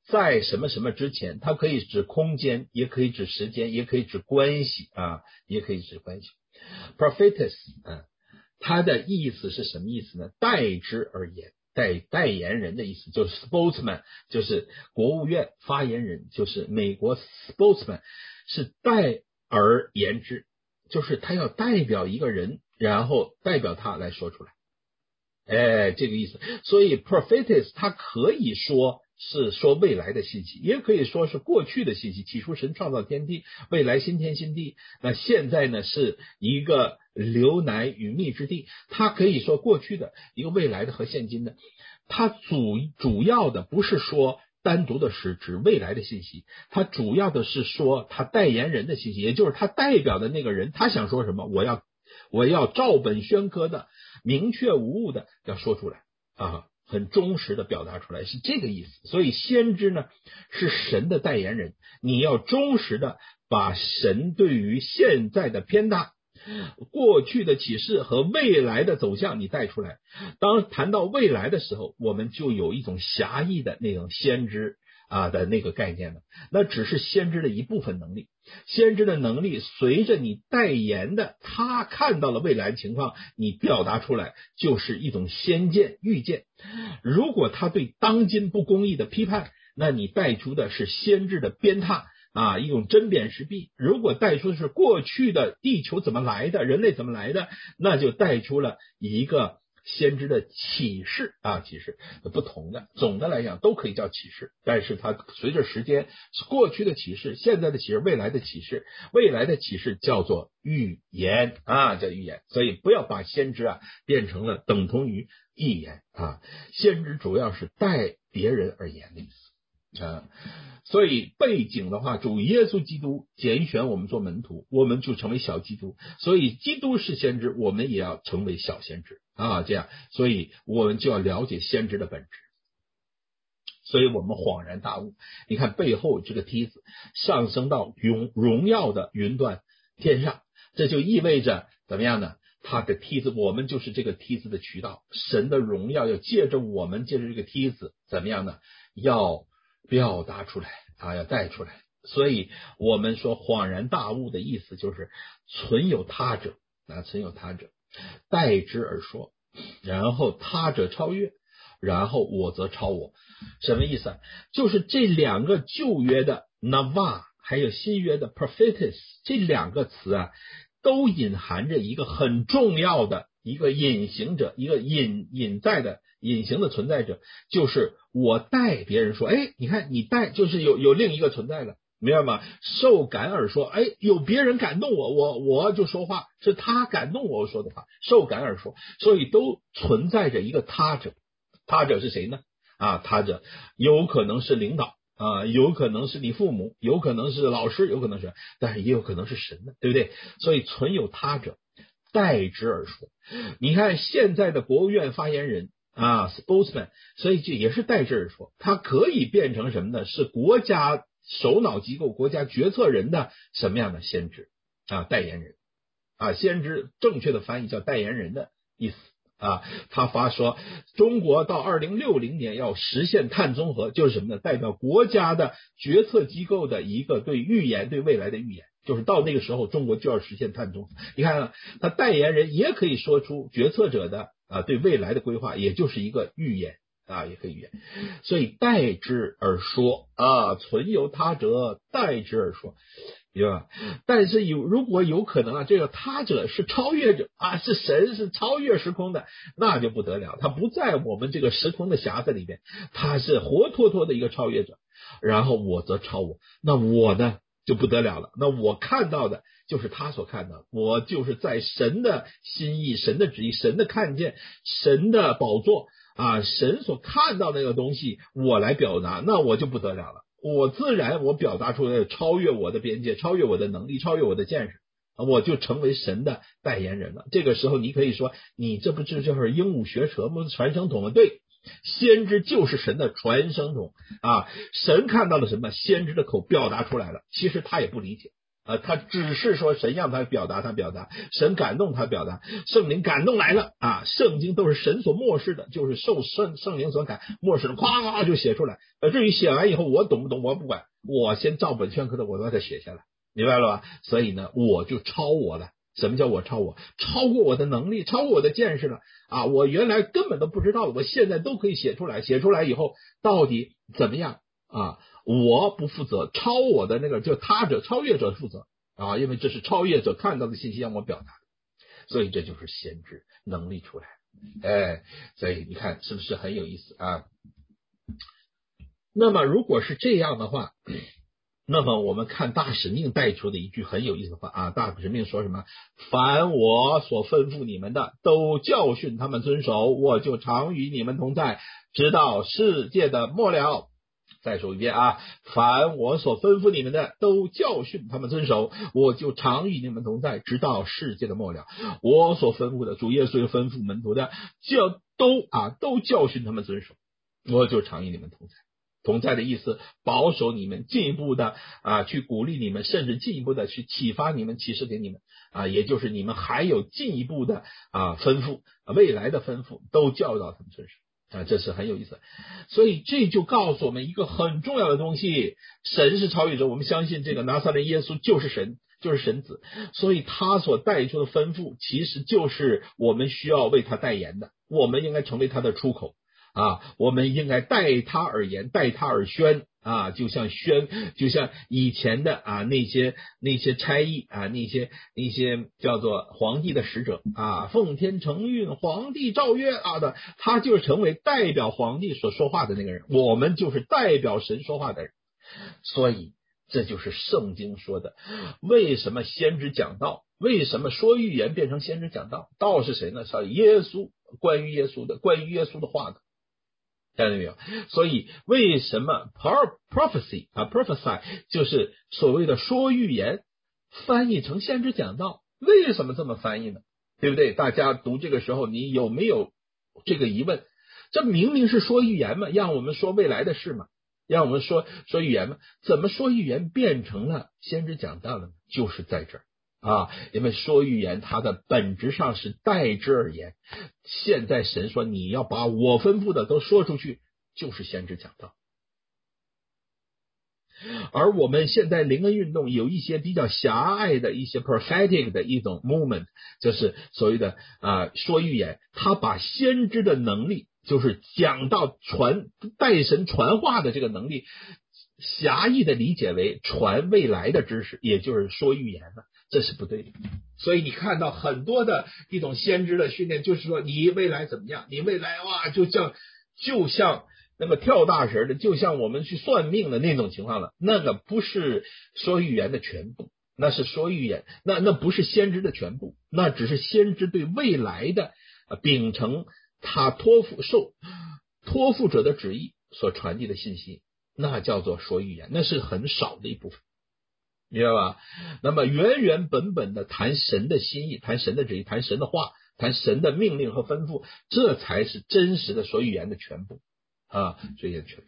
在什么什么之前，它可以指空间，也可以指时间，也可以指关系啊，也可以指关系。prophetess 它的意思是什么意思呢？代之而言，代言人的意思，就是 spokesman， 就是国务院发言人，就是美国 spokesman 是代而言之，就是他要代表一个人，然后代表他来说出来。这个意思。所以 prophetess 它可以说是说未来的信息，也可以说是过去的信息。起初神创造天地，未来新天新地，那现在呢是一个流奶与蜜之地。它可以说过去的，一个未来的和现今的。它主要的不是说单独的是指未来的信息，它主要的是说他代言人的信息，也就是他代表的那个人，他想说什么，我要照本宣科的，明确无误的要说出来啊，很忠实的表达出来，是这个意思。所以先知呢是神的代言人，你要忠实的把神对于现在的偏大、过去的启示和未来的走向你带出来。当谈到未来的时候，我们就有一种狭义的那种先知的那个概念了，那只是先知的一部分能力。先知的能力随着你代言的他看到了未来的情况，你表达出来就是一种先见预见。如果他对当今不公义的批判，那你带出的是先知的鞭挞一种针砭时弊。如果带出的是过去的地球怎么来的，人类怎么来的，那就带出了一个先知的启示启示不同的，总的来讲都可以叫启示，但是它随着时间，过去的启示、现在的启示、未来的启示，未来的启示叫做预言叫预言。所以不要把先知变成了等同于预言先知主要是代别人而言的意思所以背景的话，主耶稣基督拣选我们做门徒，我们就成为小基督。所以基督是先知，我们也要成为小先知这样，所以我们就要了解先知的本质。所以我们恍然大悟，你看背后这个梯子上升到荣耀的云端天上，这就意味着怎么样呢？它的梯子，我们就是这个梯子的渠道，神的荣耀要借着我们，借着这个梯子怎么样呢？要表达出来要带出来。所以我们说恍然大悟的意思就是存有他者存有他者，代之而说，然后他者超越，然后我则超我。什么意思就是这两个旧约的 Nava 还有新约的 prophetess 这两个词都隐含着一个很重要的一个隐形者，一个隐在的隐形的存在者，就是我代别人说，你看你代就是有另一个存在了，明白吗？受感而说，有别人感动我就说话，是他感动我说的话，受感而说，所以都存在着一个他者。他者是谁呢？他者有可能是领导有可能是你父母，有可能是老师，有可能是，但是也有可能是神的，对不对？所以存有他者，代之而说。你看现在的国务院发言人spokesman， 所以这也是代之而说，他可以变成什么呢？是国家首脑机构、国家决策人的什么样的先知代言人先知正确的翻译叫代言人的意思他发说中国到2060年要实现碳中和，就是什么呢？代表国家的决策机构的一个对预言，对未来的预言，就是到那个时候中国就要实现碳中和。你看他代言人也可以说出决策者的对未来的规划，也就是一个预言也可以预言。所以代之而说存有他者，代之而说，对吧？但是如果有可能这个他者是超越者是神，是超越时空的，那就不得了，他不在我们这个时空的匣子里边，他是活脱脱的一个超越者。然后我则超我，那我呢就不得了了，那我看到的就是他所看到的，我就是在神的心意、神的旨意、神的看见、神的宝座神所看到的那个东西我来表达，那我就不得了了。我自然我表达出来超越我的边界，超越我的能力，超越我的见识，我就成为神的代言人了。这个时候你可以说，你这不就是鹦鹉学舌吗？传声筒吗？对，先知就是神的传声筒神看到了什么，先知的口表达出来了，其实他也不理解他只是说神让他表达，他表达，神感动他表达，圣灵感动来了啊！圣经都是神所默示的，就是受圣灵所感默示的，咵就写出来。至于写完以后我懂不懂我不管，我先照本宣科的我把它写下来，明白了吧？所以呢，我就超我了。什么叫我超我？超过我的能力，超过我的见识了啊！我原来根本都不知道，我现在都可以写出来。写出来以后到底怎么样啊？我不负责，超我的那个就他者超越者负责啊，因为这是超越者看到的信息让我表达的，所以这就是先知能力出来。所以你看是不是很有意思啊？那么如果是这样的话，那么我们看大使命带出的一句很有意思的话啊，大使命说什么？凡我所吩咐你们的，都教训他们遵守，我就常与你们同在，直到世界的末了。再说一遍啊，凡我所吩咐你们的，都教训他们遵守，我就常与你们同在，直到世界的末了。我所吩咐的，主耶稣吩咐门徒的，都教训他们遵守，我就常与你们同在。同在的意思，保守你们，进一步的去鼓励你们，甚至进一步的去启发你们，启示给你们也就是你们还有进一步的吩咐，未来的吩咐都教导他们遵守。这是很有意思，所以这就告诉我们一个很重要的东西，神是超越者，我们相信这个拿撒勒耶稣就是神，就是神子，所以他所带出的吩咐其实就是我们需要为他代言的，我们应该成为他的出口我们应该代他而言，代他而宣就像以前的那些差役那些叫做皇帝的使者奉天承运，皇帝诏曰的，他就成为代表皇帝所说话的那个人，我们就是代表神说话的人。所以这就是圣经说的，为什么先知讲道，为什么说预言变成先知讲道？道是谁呢？是耶稣，关于耶稣的话的，看到没有？所以为什么 prophesy就是所谓的说预言翻译成先知讲道？为什么这么翻译呢？对不对？大家读这个时候你有没有这个疑问？这明明是说预言嘛，让我们说未来的事嘛，让我们说预言嘛，怎么说预言变成了先知讲道了呢？就是在这儿因为说预言它的本质上是代之而言，现在神说你要把我吩咐的都说出去，就是先知讲道。而我们现在灵恩运动有一些比较狭隘的一些 prophetic 的一种 movement， 就是所谓的说预言，他把先知的能力，就是讲道代神传话的这个能力，狭义的理解为传未来的知识，也就是说预言了，这是不对的。所以你看到很多的一种先知的训练，就是说你未来怎么样，你未来就像那么跳大神的，就像我们去算命的那种情况了，那个不是说预言的全部，那是说预言，那不是先知的全部，那只是先知对未来的秉承他托付者的旨意所传递的信息，那叫做说预言，那是很少的一部分，明白吧？那么原本的谈神的心意，谈神的旨意，谈神的话，谈神的命令和吩咐，这才是真实的说预言的全部说预言全部。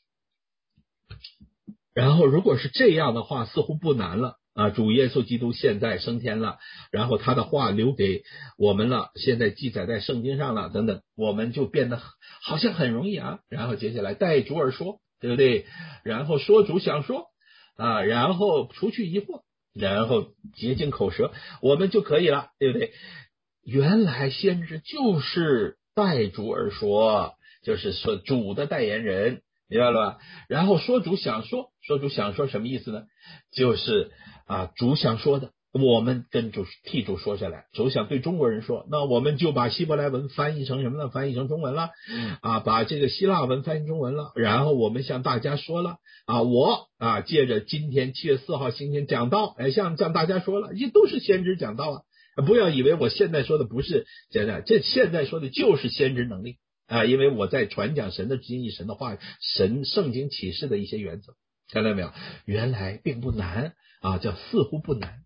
然后如果是这样的话，似乎不难了主耶稣基督现在升天了，然后他的话留给我们了，现在记载在圣经上了等等，我们就变得好像很容易然后接下来代主而说，对不对？然后说主想说然后除去疑惑，然后洁净口舌，我们就可以了，对不对？原来先知就是代主而说，就是说主的代言人，明白了吧？然后说主想说什么意思呢？就是主想说的，我们跟替主说下来。主想对中国人说，那我们就把希伯来文翻译成什么呢？翻译成中文了把这个希腊文翻译成中文了，然后我们向大家说了我借着今天7月4号星期讲道向大家说了，这都是先知讲道不要以为我现在说的不是这现在说的就是先知能力因为我在传讲神的心意、神的话、圣经启示的一些原则，看到没有？原来并不难叫似乎不难，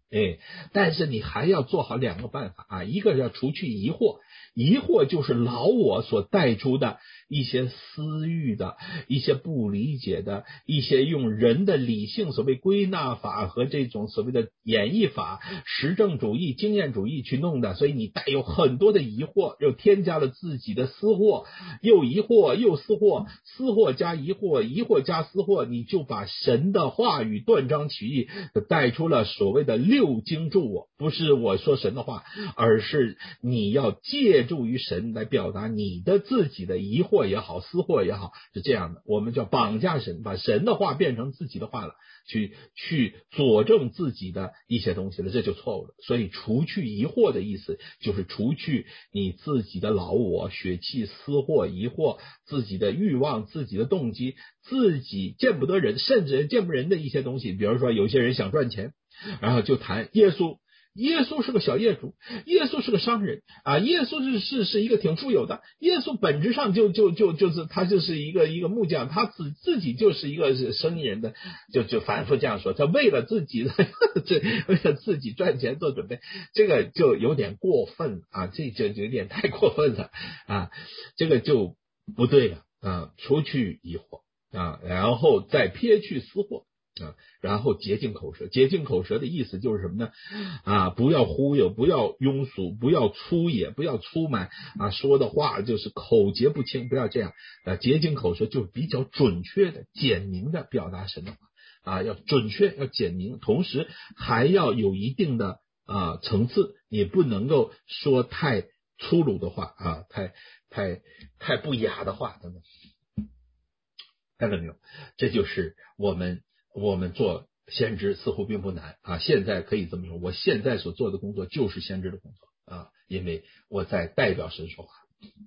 但是你还要做好2个办法啊，一个要除去疑惑，疑惑就是老我所带出的一些私欲的、一些不理解的、一些用人的理性所谓归纳法和这种所谓的演绎法、实证主义、经验主义去弄的，所以你带有很多的疑惑，又添加了自己的私货，又疑惑又私货，私货加疑惑，疑惑加私货，你就把神的话语断章取义，带出了所谓的六经助我，不是我说神的话，而是你要借助于神来表达你的自己的疑惑也好，私货也好，是这样的。我们叫绑架神，把神的话变成自己的话了，去佐证自己的一些东西了，这就错误了。所以除去疑惑的意思，就是除去你自己的老我、血气、私货、疑惑、自己的欲望、自己的动机、自己见不得人，甚至见不人的一些东西。比如说有些人想赚钱，然后就谈耶稣。耶稣是个小业主，耶稣是个商人啊，耶稣是一个挺富有的，耶稣本质上就是他就是一个木匠，他自己就是一个生意人的，就反复这样说，他为了自己的为了自己赚钱做准备，这个就有点过分啊，这就有点太过分了啊，这个就不对了啊，除去疑惑啊，然后再撇去私货。然后洁净口舌，洁净口舌的意思就是什么呢？不要忽悠，不要庸俗，不要粗野，不要粗蛮啊，说的话就是口洁不清，不要这样洁净口舌就是比较准确的、简明的表达神的话要准确，要简明，同时还要有一定的层次，你不能够说太粗鲁的话太不雅的话等等。看到没有？这就是我们做先知似乎并不难现在可以这么说，我现在所做的工作就是先知的工作因为我在代表神说话。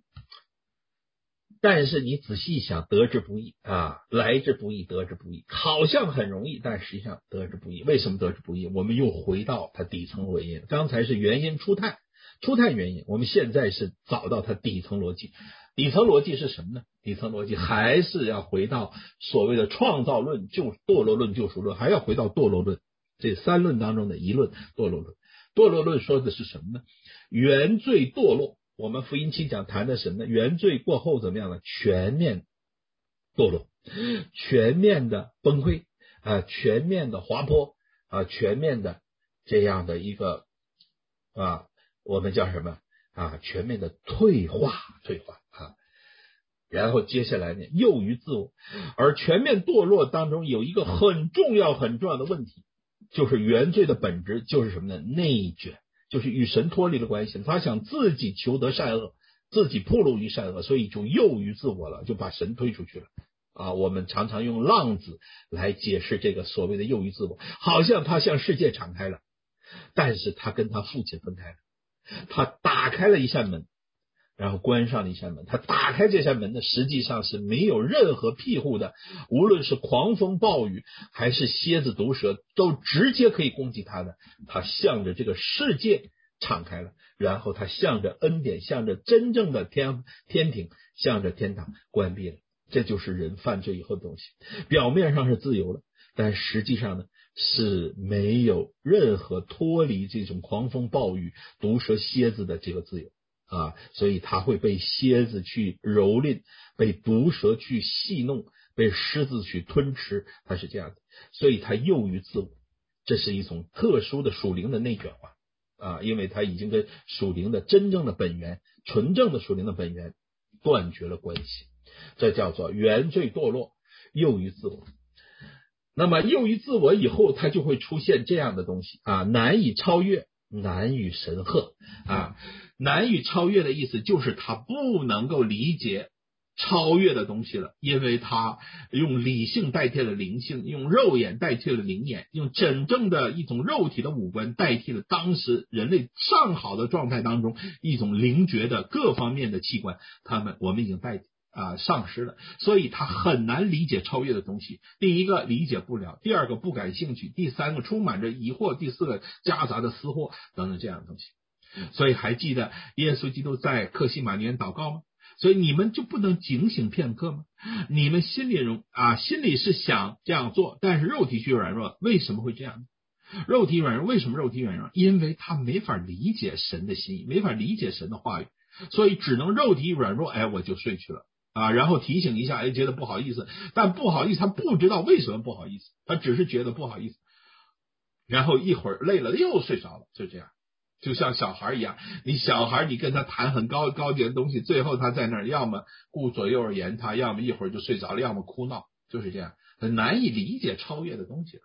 但是你仔细一想，得之不易来之不易，得之不易，好像很容易，但实际上得之不易。为什么得之不易？我们又回到它底层原因，刚才是原因初探原因，我们现在是找到它底层逻辑。底层逻辑是什么呢？底层逻辑还是要回到所谓的创造论、堕落论、救赎论，还要回到堕落论，这3论当中的一论堕落论。堕落论说的是什么呢？原罪堕落，我们福音7讲谈的什么呢？原罪过后怎么样呢？全面堕落，全面的崩溃全面的滑坡全面的这样的一个我们叫什么全面的退化然后接下来呢，囿于自我。而全面堕落当中有一个很重要的问题，就是原罪的本质就是什么呢？内卷，就是与神脱离了关系，他想自己求得善恶，自己暴露于善恶，所以就囿于自我了，就把神推出去了我们常常用浪子来解释这个所谓的囿于自我，好像他向世界敞开了，但是他跟他父亲分开了，他打开了一扇门，然后关上了一扇门，他打开这扇门呢，实际上是没有任何庇护的，无论是狂风暴雨还是蝎子毒蛇都直接可以攻击他的，他向着这个世界敞开了，然后他向着恩典，向着真正的天庭，向着天堂关闭了。这就是人犯罪以后的东西，表面上是自由了，但实际上呢是没有任何脱离这种狂风暴雨毒蛇蝎子的这个自由所以他会被蝎子去蹂躏，被毒蛇去戏弄，被狮子去吞吃，他是这样的，所以他囿于自我，这是一种特殊的属灵的内卷化因为他已经跟属灵的真正的本源，纯正的属灵的本源断绝了关系，这叫做原罪堕落，囿于自我。那么囿于自我以后，它就会出现这样的东西难以超越，难与神和难以超越的意思就是他不能够理解超越的东西了，因为他用理性代替了灵性，用肉眼代替了灵眼，用真正的一种肉体的五官代替了当时人类上好的状态当中一种灵觉的各方面的器官，我们已经丧失了，所以他很难理解超越的东西。第一个理解不了，第二个不感兴趣，第三个充满着疑惑，第四个夹杂的私货等等这样的东西。所以还记得耶稣基督在客西马尼园祷告吗？所以你们就不能警醒片刻吗？你们心里是想这样做，但是肉体却软弱，为什么会这样呢？ 肉体软弱，为什么肉体软弱？因为他没法理解神的心意，没法理解神的话语，所以只能肉体软弱，我就睡去了啊，然后提醒一下，觉得不好意思，但不好意思，他不知道为什么不好意思，他只是觉得不好意思，然后一会儿累了又睡着了，就这样。就像小孩一样，小孩你跟他谈很高级的东西，最后他在那儿要么顾左右而言他，要么一会儿就睡着了，要么哭闹，就是这样，很难以理解超越的东西了，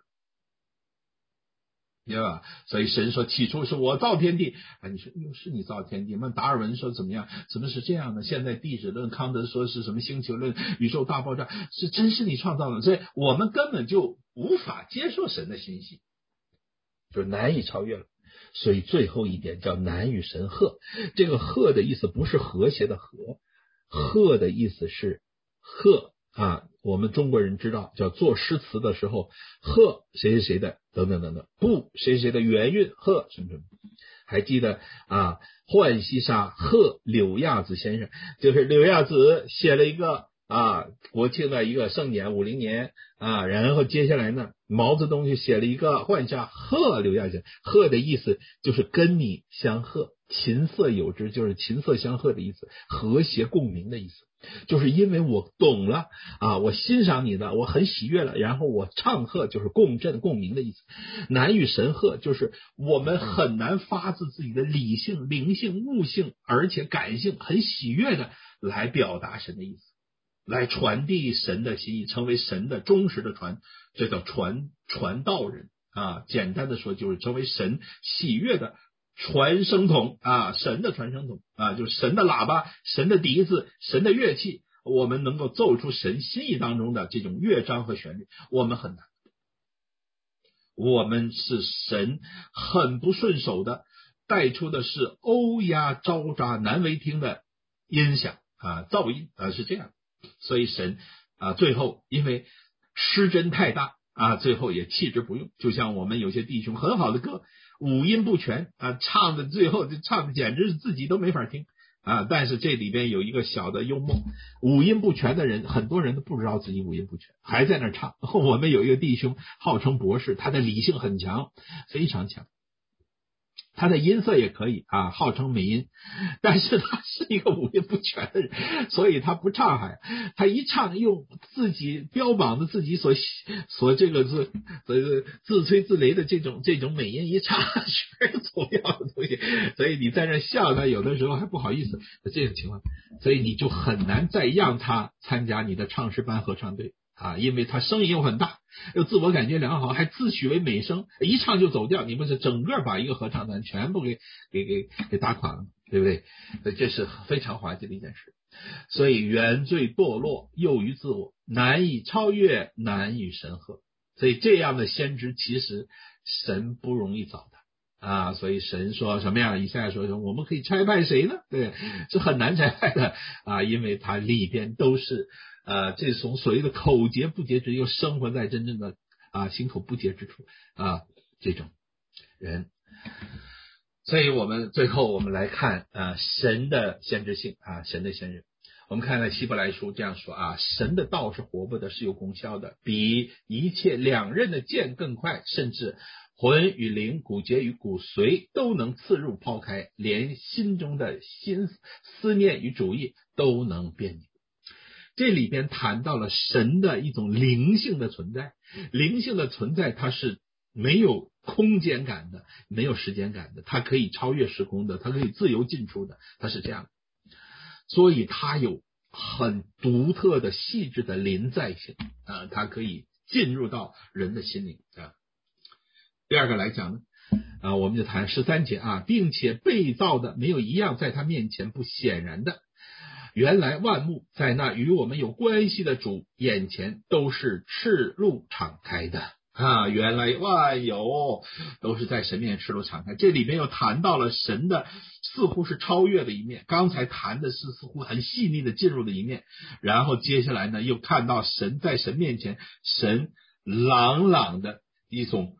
对吧？所以神说起初是我造天地，你说是你造天地吗？达尔文说怎么样？怎么是这样的？现在地质论，康德说是什么星球论，宇宙大爆炸，是真是你创造的，所以我们根本就无法接受神的心意，就难以超越了。所以最后一点叫难与神和，这个和的意思不是和谐的和，和的意思是和啊，我们中国人知道叫做诗词的时候，和谁谁谁的等等等等，不谁谁的元韵和什么什么，还记得啊？浣溪沙贺柳亚子先生，就是柳亚子写了一个国庆的一个盛典50年啊，然后接下来呢，毛泽东就写了一个浣沙贺柳亚子，贺的意思就是跟你相和，琴瑟友之，就是琴瑟相和的意思，和谐共鸣的意思，就是因为我懂了啊，我欣赏你的，我很喜悦了，然后我唱和，就是共振共鸣的意思。难与神和，就是我们很难发自自己的理性、灵性、悟性，而且感性，很喜悦的来表达神的意思，来传递神的心意，成为神的忠实的这叫传道人啊。简单的说，就是成为神喜悦的传声筒啊，神的传声筒啊，就是神的喇叭、神的笛子、神的乐器，我们能够奏出神心意当中的这种乐章和旋律，我们很难。我们是神很不顺手的带出的是欧鸦招喳难为听的音响啊，噪音是这样。所以神最后因为失真太大啊，最后也弃之不用。就像我们有些弟兄很好的歌，五音不全啊，唱的最后就唱的简直是自己都没法听啊。但是这里边有一个小的幽默，五音不全的人，很多人都不知道自己五音不全，还在那唱。我们有一个弟兄号称博士，他的理性很强，非常强。他的音色也可以啊，号称美音，但是他是一个五音不全的人，所以他不唱还，他一唱用自己标榜的自己所这个自吹自擂的这种美音一唱，全是走调的东西，所以你在那笑他，有的时候还不好意思，这种情况，所以你就很难再让他参加你的唱诗班合唱队啊，因为他声音又很大，又自我感觉良好，还自诩为美声，一唱就走调，你们是整个把一个合唱团全部给打垮了，对不对？这是非常滑稽的一件事。所以原罪堕落，囿于自我，难以超越，难与神和。所以这样的先知其实神不容易找的啊，所以神说什么呀？以赛亚说我们可以差派谁呢？对，是很难差派的啊，因为它里边都是这种所谓的口节不洁之，又生活在真正的心口不洁之处啊，这种人。所以最后我们来看神的先知性神的先知。我们看看希伯来书这样说神的道是活泼的，是有功效的，比一切两刃的剑更快，甚至魂与灵、骨节与骨髓都能刺入剖开，连心中的思念与主意都能辨明。这里边谈到了神的一种灵性的存在，灵性的存在它是没有空间感的，没有时间感的，它可以超越时空的，它可以自由进出的，它是这样的。所以它有很独特的细致的临在性它可以进入到人的心灵第二个来讲呢我们就谈13节并且被造的没有一样在他面前不显然的，原来万物在那与我们有关系的主眼前都是赤露敞开的原来万有都是在神面前赤露敞开。这里面又谈到了神的似乎是超越的一面，刚才谈的是似乎很细腻的进入的一面，然后接下来呢又看到神在神面前神朗朗的一种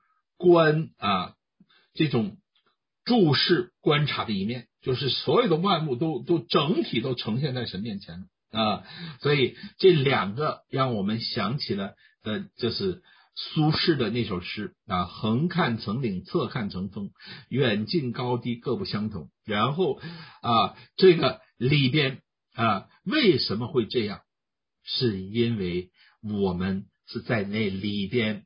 这种注视观察的一面，就是所有的万物都整体都呈现在神面前所以这两个让我们想起了就是苏轼的那首诗啊，横看成岭侧看成峰，远近高低各不相同。然后这个里边为什么会这样？是因为我们是在那里边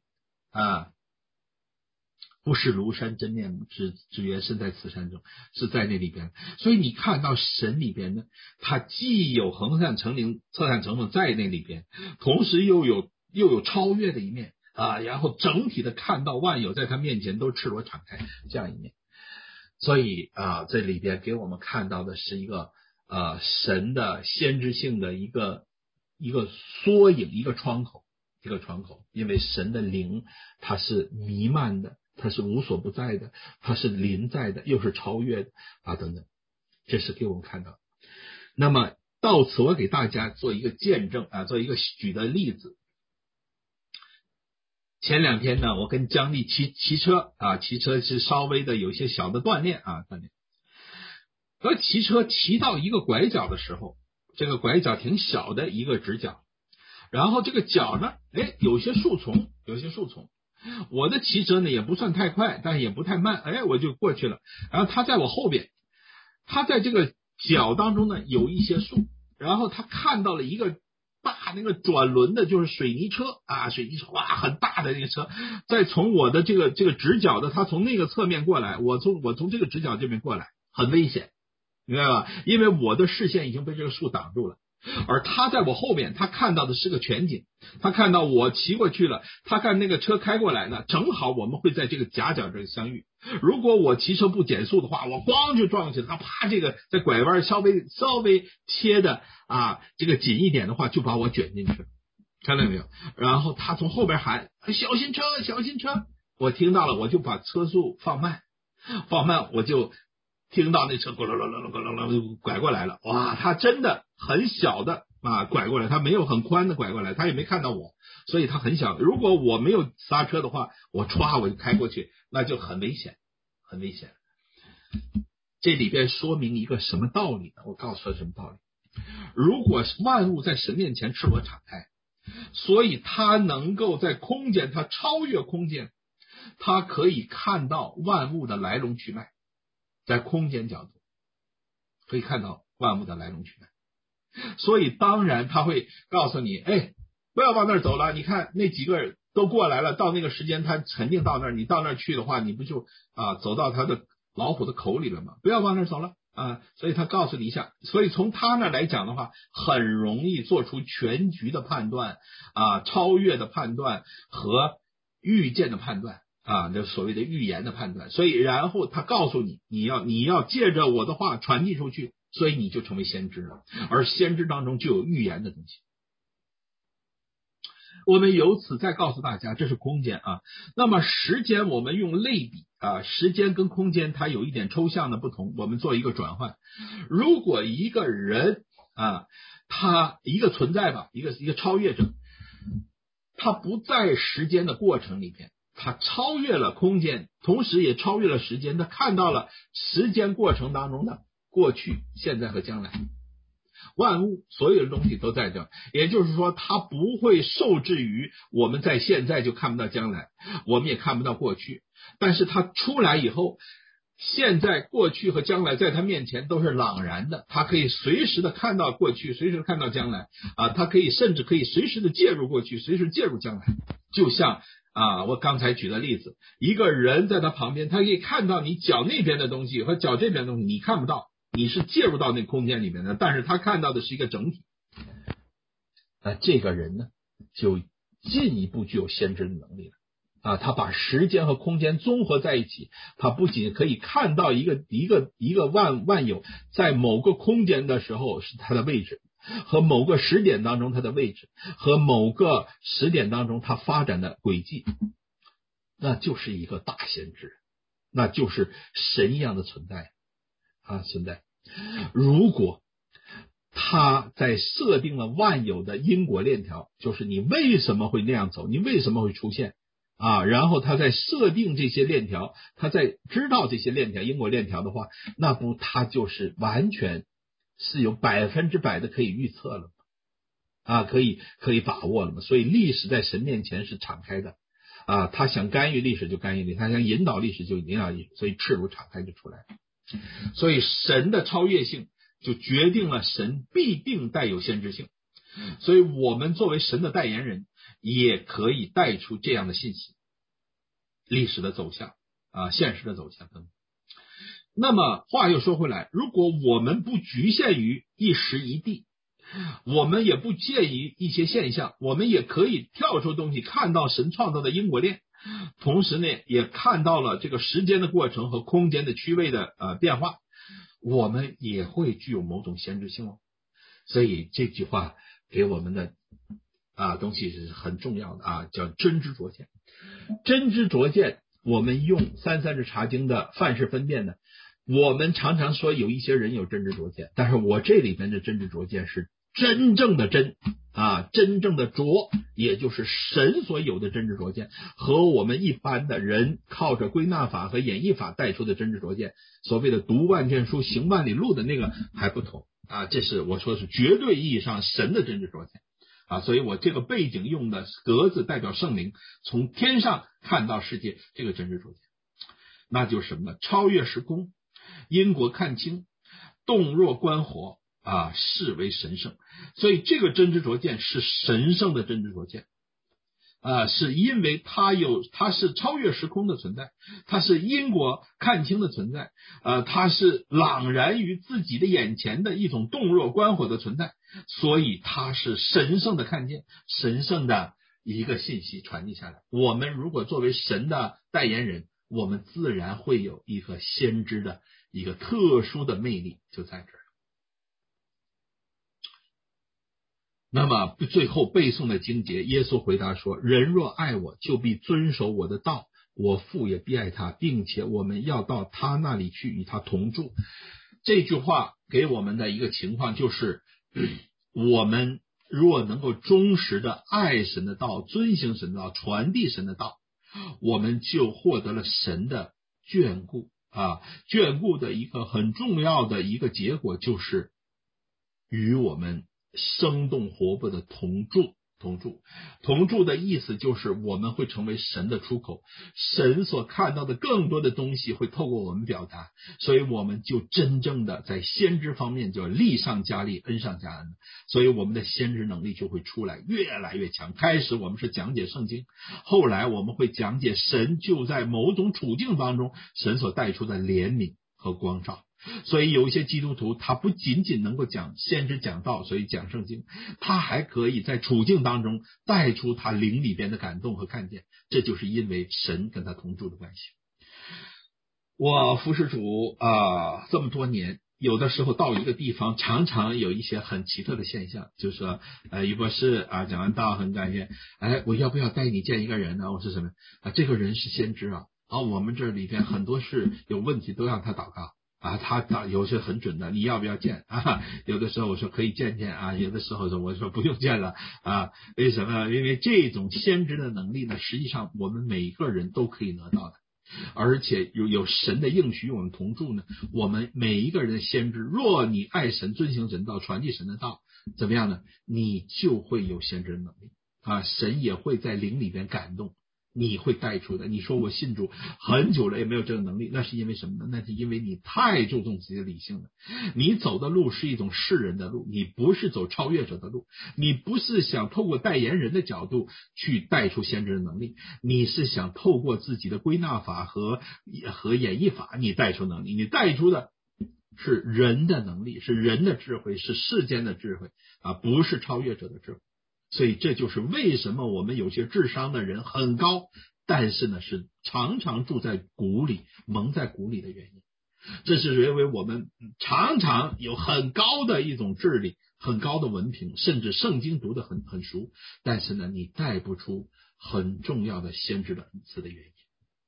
不是庐山真面目，只缘身在此山中，是在那里边。所以你看到神里边呢，它既有横看成岭侧看成峰在那里边，同时又有超越的一面然后整体的看到万有在他面前都赤裸敞开这样一面。所以这里边给我们看到的是一个神的先知性的一个缩影，一个窗口，因为神的灵它是弥漫的，它是无所不在的，它是临在的，又是超越的等等，这是给我们看到。那么到此我给大家做一个见证做一个举的例子。前2天呢，我跟姜丽骑车骑车是稍微的有一些小的锻炼。和骑车骑到一个拐角的时候，这个拐角挺小的一个直角，然后这个角呢有些树丛，我的骑车呢也不算太快，但也不太慢，我就过去了。然后他在我后边，他在这个角当中呢有一些树，然后他看到了一个大那个转轮的，就是水泥车哇，很大的那个车，再从我的这个直角的，他从那个侧面过来，我从这个直角这边过来，很危险，明白吧？因为我的视线已经被这个树挡住了，而他在我后面，他看到的是个全景，他看到我骑过去了，他看那个车开过来呢，正好我们会在这个夹角这里相遇。如果我骑车不减速的话，我咣就撞上去了，他啪这个在拐弯稍微切的这个紧一点的话，就把我卷进去了，看到没有？然后他从后边喊小心车，小心车，我听到了，我就把车速放慢，我就听到那车咕噜噜噜噜噜噜拐过来了。哇，他真的很小的拐过来，他没有很宽的拐过来，他也没看到我，所以他很小。如果我没有刹车的话，我就开过去，那就很危险。这里边说明一个什么道理呢？我告诉他什么道理？如果万物在神面前赤裸敞开，所以他能够在空间，他超越空间，他可以看到万物的来龙去脉，在空间角度可以看到万物的来龙去脉。所以当然他会告诉你不要往那儿走了，你看那几个都过来了，到那个时间他肯定到那儿，你到那儿去的话，你不就走到他的老虎的口里了吗？不要往那儿走了所以他告诉你一下。所以从他那来讲的话，很容易做出全局的判断超越的判断和预见的判断这所谓的预言的判断。所以然后他告诉你，你要借着我的话传递出去，所以你就成为先知了。而先知当中就有预言的东西。我们由此再告诉大家，这是空间那么时间我们用类比时间跟空间它有一点抽象的不同，我们做一个转换。如果一个人他一个存在吧，一个超越者，他不在时间的过程里边，他超越了空间，同时也超越了时间，他看到了时间过程当中的过去、现在和将来。万物所有的东西都在这，也就是说它不会受制于我们在现在就看不到将来，我们也看不到过去，但是它出来以后，现在过去和将来在他面前都是朗然的，他可以随时的看到过去，随时看到将来他甚至可以随时的介入过去，随时介入将来。就像我刚才举的例子，一个人在他旁边，他可以看到你脚那边的东西和脚这边的东西你看不到，你是介入到那空间里面的，但是他看到的是一个整体。那这个人呢，就进一步具有先知的能力了他把时间和空间综合在一起，他不仅可以看到一个万有在某个空间的时候是它的位置，和某个时点当中它的位置，和某个时点当中它发展的轨迹，那就是一个大先知，那就是神一样的存在存在。如果他在设定了万有的因果链条，就是你为什么会那样走，你为什么会出现然后他在设定这些链条，他在知道这些链条因果链条的话，那不他就是完全是有100%的可以预测了可以把握了嘛。所以历史在神面前是敞开的他想干预历史就干预历史，他想引导历史就引导历史，所以赤如敞开就出来了。所以神的超越性就决定了神必定带有先知性，所以我们作为神的代言人也可以带出这样的信息，历史的走向现实的走向等等。那么话又说回来，如果我们不局限于一时一地，我们也不介于一些现象，我们也可以跳出东西，看到神创造的因果链，同时呢也看到了这个时间的过程和空间的区位的变化，我们也会具有某种先知性哦。所以这句话给我们的东西是很重要的叫真知灼见。真知灼见，我们用三日查经的范式分辨呢，我们常常说有一些人有真知灼见，但是我这里边的真知灼见是真正的真真正的灼，也就是神所有的真知灼见，和我们一般的人靠着归纳法和演绎法带出的真知灼见，所谓的读万卷书行万里路的那个还不同这是我说的是绝对意义上神的真知灼见所以我这个背景用的格子代表圣灵从天上看到世界，这个真知灼见那就是什么呢？超越时空，因果看清，动若观火视为神圣。所以这个真知灼见是神圣的真知灼见是因为它是超越时空的存在，它是因果看清的存在它是朗然于自己的眼前的一种动若观火的存在，所以它是神圣的看见，神圣的一个信息传递下来。我们如果作为神的代言人，我们自然会有一个先知的一个特殊的魅力，就在这儿。那么最后背诵的经节，耶稣回答说，人若爱我，就必遵守我的道，我父也必爱他，并且我们要到他那里去与他同住。这句话给我们的一个情况就是我们若能够忠实的爱神的道，遵行神的道，传递神的道，我们就获得了神的眷顾眷顾的一个很重要的一个结果就是与我们生动活泼的同住的意思就是我们会成为神的出口，神所看到的更多的东西会透过我们表达，所以我们就真正的在先知方面就力上加力，恩上加恩，所以我们的先知能力就会出来，越来越强。开始我们是讲解圣经，后来我们会讲解神就在某种处境当中神所带出的怜悯和光照。所以有一些基督徒他不仅仅能够讲先知讲道，所以讲圣经，他还可以在处境当中带出他灵里边的感动和看见，这就是因为神跟他同住的关系。我服侍主这么多年，有的时候到一个地方常常有一些很奇特的现象，就是说于博士讲完道很感谢，我要不要带你见一个人呢？我说什么这个人是先知我们这里边很多事有问题都让他祷告他有些很准的，你要不要见有的时候我说可以见见有的时候我说不用见了为什么？因为这种先知的能力呢，实际上我们每一个人都可以得到的，而且有神的应许与我们同住呢，我们每一个人的先知，若你爱神，遵行神道，传递神的道，怎么样呢？你就会有先知的能力神也会在灵里边感动，你会带出的。你说我信主很久了也没有这个能力，那是因为什么呢？那是因为你太注重自己的理性了，你走的路是一种世人的路，你不是走超越者的路，你不是想透过代言人的角度去带出先知的能力，你是想透过自己的归纳法和演绎法你带出能力，你带出的是人的能力，是人的智慧，是世间的智慧不是超越者的智慧。所以这就是为什么我们有些智商的人很高，但是呢是常常住在谷里，蒙在谷里的原因。这是因为我们常常有很高的一种智力，很高的文凭，甚至圣经读得很熟，但是呢你带不出很重要的先知的恩赐的原因。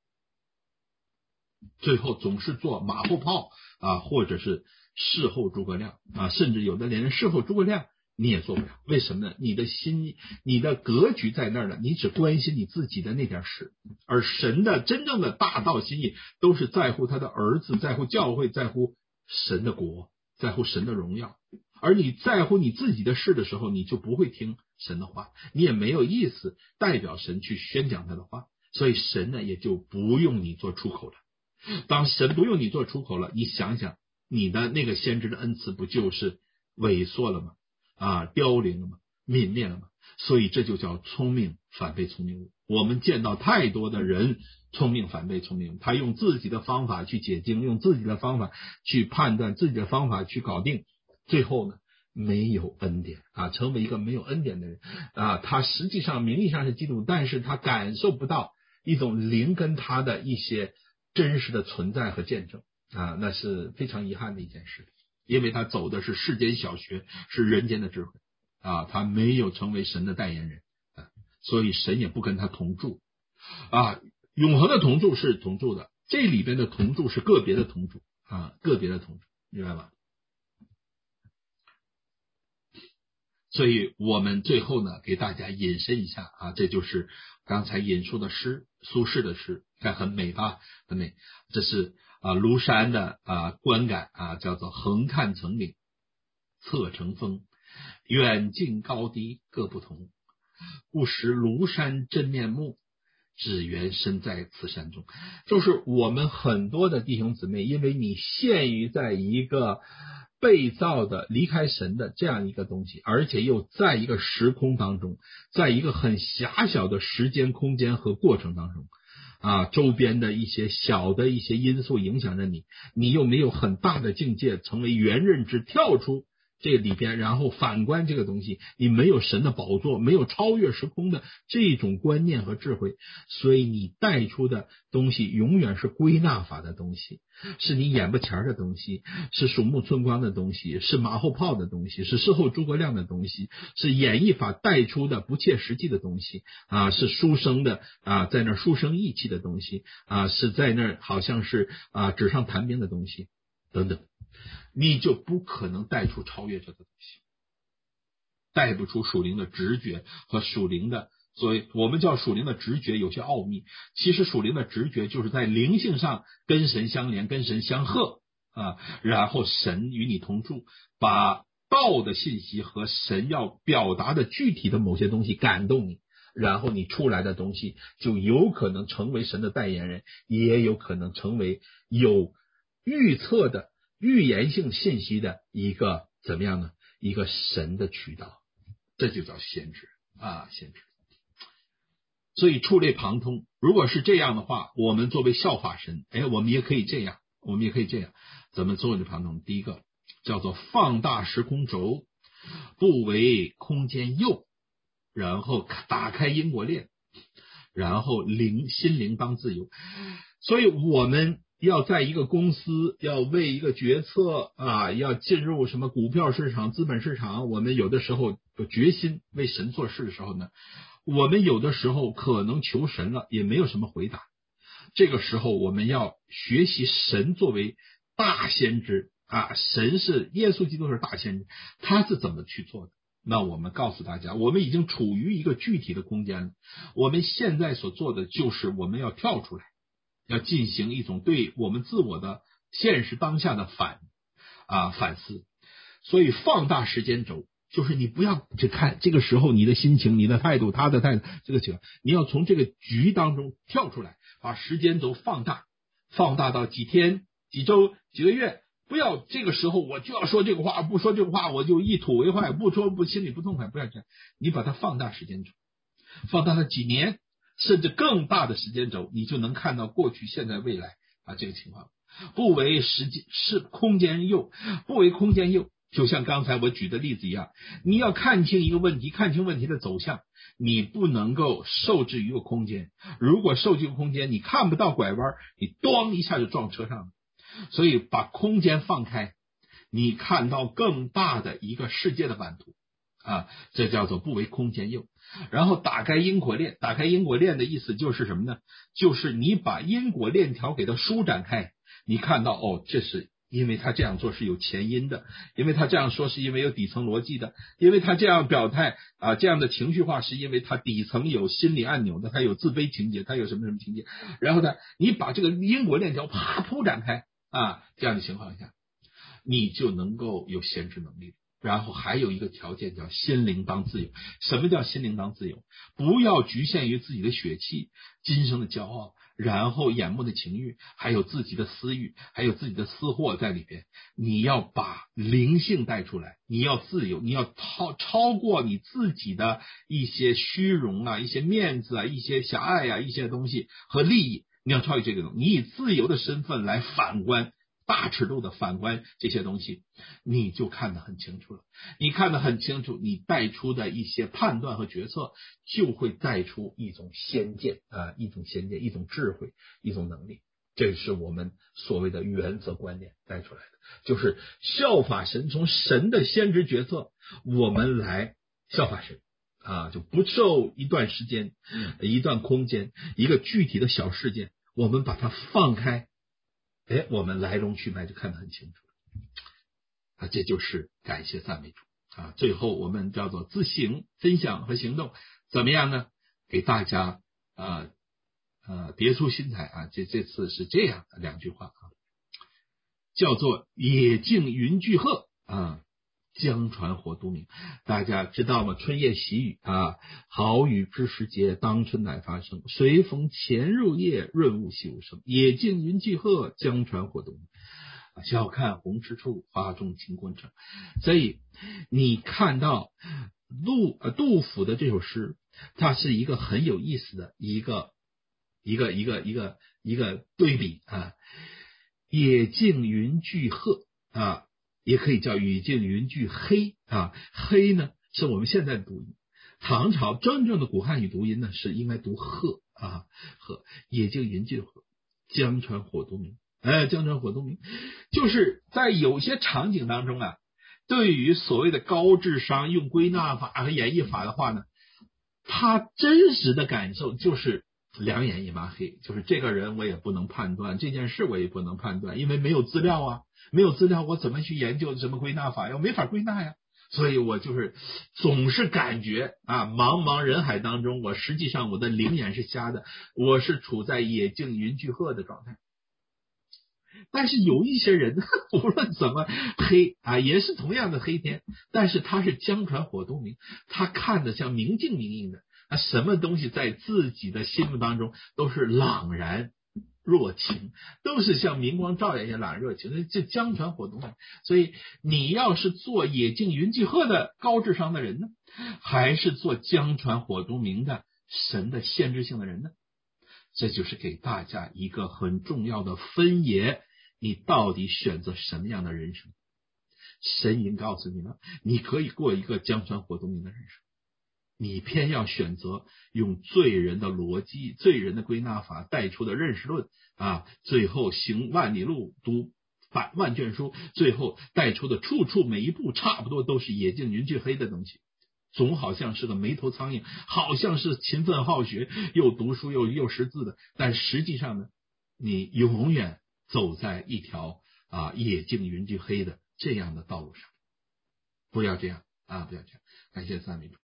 最后总是做马后炮或者是事后诸葛亮甚至有的连事后诸葛亮你也做不了。为什么呢？你的心，你的格局在那儿了，你只关心你自己的那点事，而神的真正的大道心意都是在乎他的儿子，在乎教会，在乎神的国，在乎神的荣耀。而你在乎你自己的事的时候，你就不会听神的话，你也没有意思代表神去宣讲他的话。 所以神呢也就不用你做出口了。当神不用你做出口了，你想想你的那个先知的恩赐不就是萎缩了吗？凋零了吗？泯灭了吗？所以这就叫聪明反被聪明误。我们见到太多的人聪明反被聪明误，他用自己的方法去解经，用自己的方法去判断，自己的方法去搞定，最后呢没有恩典成为一个没有恩典的人他实际上名义上是基督徒，但是他感受不到一种灵跟他的一些真实的存在和见证那是非常遗憾的一件事，因为他走的是世间小学，是人间的智慧他没有成为神的代言人所以神也不跟他同住永恒的同住是同住的，这里边的同住是个别的同住个别的同住，明白吗？所以我们最后呢给大家引申一下这就是刚才引述的诗，苏轼的诗，看很美吧，很美。这是庐山的观感叫做横看成岭侧成峰，远近高低各不同，不识庐山真面目，只缘身在此山中。就是我们很多的弟兄姊妹，因为你陷于在一个被造的离开神的这样一个东西，而且又在一个时空当中，在一个很狭小的时间空间和过程当中周边的一些小的一些因素影响着你，你又没有很大的境界成为原认知跳出这里边，然后反观这个东西，你没有神的宝座，没有超越时空的这种观念和智慧，所以你带出的东西永远是归纳法的东西，是你眼巴前的东西，是鼠目寸光的东西，是马后炮的东西，是事后诸葛亮的东西，是演绎法带出的不切实际的东西是书生的在那书生意气的东西是在那好像是纸上谈兵的东西等等，你就不可能带出超越这个东西，带不出属灵的直觉和属灵的，所以我们叫属灵的直觉有些奥秘，其实属灵的直觉就是在灵性上跟神相连，跟神相合然后神与你同住，把道的信息和神要表达的具体的某些东西感动你，然后你出来的东西就有可能成为神的代言人，也有可能成为有预测的预言性信息的一个怎么样呢？一个神的渠道，这就叫先知先知。所以触类旁通，如果是这样的话，我们作为效法神我们也可以这样，怎么触类旁通？第一个叫做放大时空轴，不为空间诱，然后打开因果链，然后心灵当自由。所以我们要在一个公司要为一个决策要进入什么股票市场资本市场，我们有的时候有决心为神做事的时候呢，我们有的时候可能求神了也没有什么回答，这个时候我们要学习神作为大先知神是耶稣基督是大先知，他是怎么去做的。那我们告诉大家，我们已经处于一个具体的空间了，我们现在所做的就是我们要跳出来，要进行一种对我们自我的现实当下的反思。所以放大时间轴，就是你不要只看这个时候你的心情你的态度他的态度这个情况，你要从这个局当中跳出来，把时间轴放大到几天几周几个月，不要这个时候我就要说这个话，不说这个话我就一吐为快，不说不心里不痛快，不要这样，你把它放大时间轴，放大到几年甚至更大的时间轴，你就能看到过去现在未来这个情况。不为空间诱，不为空间诱，就像刚才我举的例子一样，你要看清一个问题，看清问题的走向，你不能够受制于一个空间，如果受制于空间，你看不到拐弯，你咣一下就撞车上了。所以把空间放开，你看到更大的一个世界的版图这叫做不为空间诱。然后打开因果链，打开因果链的意思就是什么呢？就是你把因果链条给它舒展开，你看到这是因为他这样做是有前因的，因为他这样说是因为有底层逻辑的，因为他这样表态这样的情绪化是因为他底层有心理按钮的，他有自卑情节，他有什么什么情节，然后呢你把这个因果链条啪铺展开这样的情况下，你就能够有先知能力。 然后还有一个条件叫心灵当自由。什么叫心灵当自由？不要局限于自己的血气、今生的骄傲，然后眼目的情欲，还有自己的私欲，还有自己的私货在里边。你要把灵性带出来，你要自由，你要超过你自己的一些虚荣啊、一些面子啊、一些狭隘啊、一些东西和利益，你要超越这个东西，你以自由的身份来反观，大尺度的反观这些东西，你就看得很清楚了。你看得很清楚，你带出的一些判断和决策就会带出一种先见啊，一种先见，一种智慧，一种能力。这是我们所谓的原则观念带出来的，就是效法神，从神的先知决策，我们来效法神啊，就不受一段时间、一段空间、一个具体的小事件，我们把它放开。我们来龙去脉就看得很清楚啊，这就是感谢赞美主啊。最后我们叫做自省、分享和行动，怎么样呢？给大家别出心裁啊。这次是这样的两句话啊，叫做野径云巨壑啊，江船火独明。大家知道吗？春夜喜雨啊，好雨知时节，当春乃发生。随风潜入夜，润物细无声。野径云巨壑，江船火独明。晓看红湿处，花重锦官城。所以你看到杜甫的这首诗，它是一个很有意思的一个对比啊。野径云巨壑啊，也可以叫野径云巨黑啊。黑呢是我们现在的读音，唐朝真正的古汉语读音呢是应该读鹤啊，鹤。野径云巨壑，江船火独明。江船火独明，就是在有些场景当中啊，对于所谓的高智商用归纳法和演绎法的话呢，他真实的感受就是两眼一抹黑，就是这个人我也不能判断，这件事我也不能判断，因为没有资料啊，没有资料我怎么去研究什么归纳法呀？我没法归纳呀。所以我就是总是感觉啊，茫茫人海当中，我实际上我的灵眼是瞎的，我是处在野径云巨壑的状态。但是有一些人无论怎么黑啊，也是同样的黑天，但是他是江船火独明，他看得像明镜明映的啊，什么东西在自己的心目当中都是朗然若晴，都是像明光照耀一样朗然若晴，这江船火独明。所以你要是做野径云巨壑的高智商的人呢，还是做江船火独明的神的限制性的人呢？这就是给大家一个很重要的分野，你到底选择什么样的人生？神已经告诉你了，你可以过一个江船火独明的人生，你偏要选择用罪人的逻辑、罪人的归纳法带出的认识论啊，最后行万里路，读万卷书，最后带出的处处每一步差不多都是野径云巨黑的东西。总好像是个没头苍蝇，好像是勤奋好学，又读书又识字的，但实际上呢，你永远走在一条野径云巨黑的这样的道路上。不要这样啊，不要这样。感谢赞美主。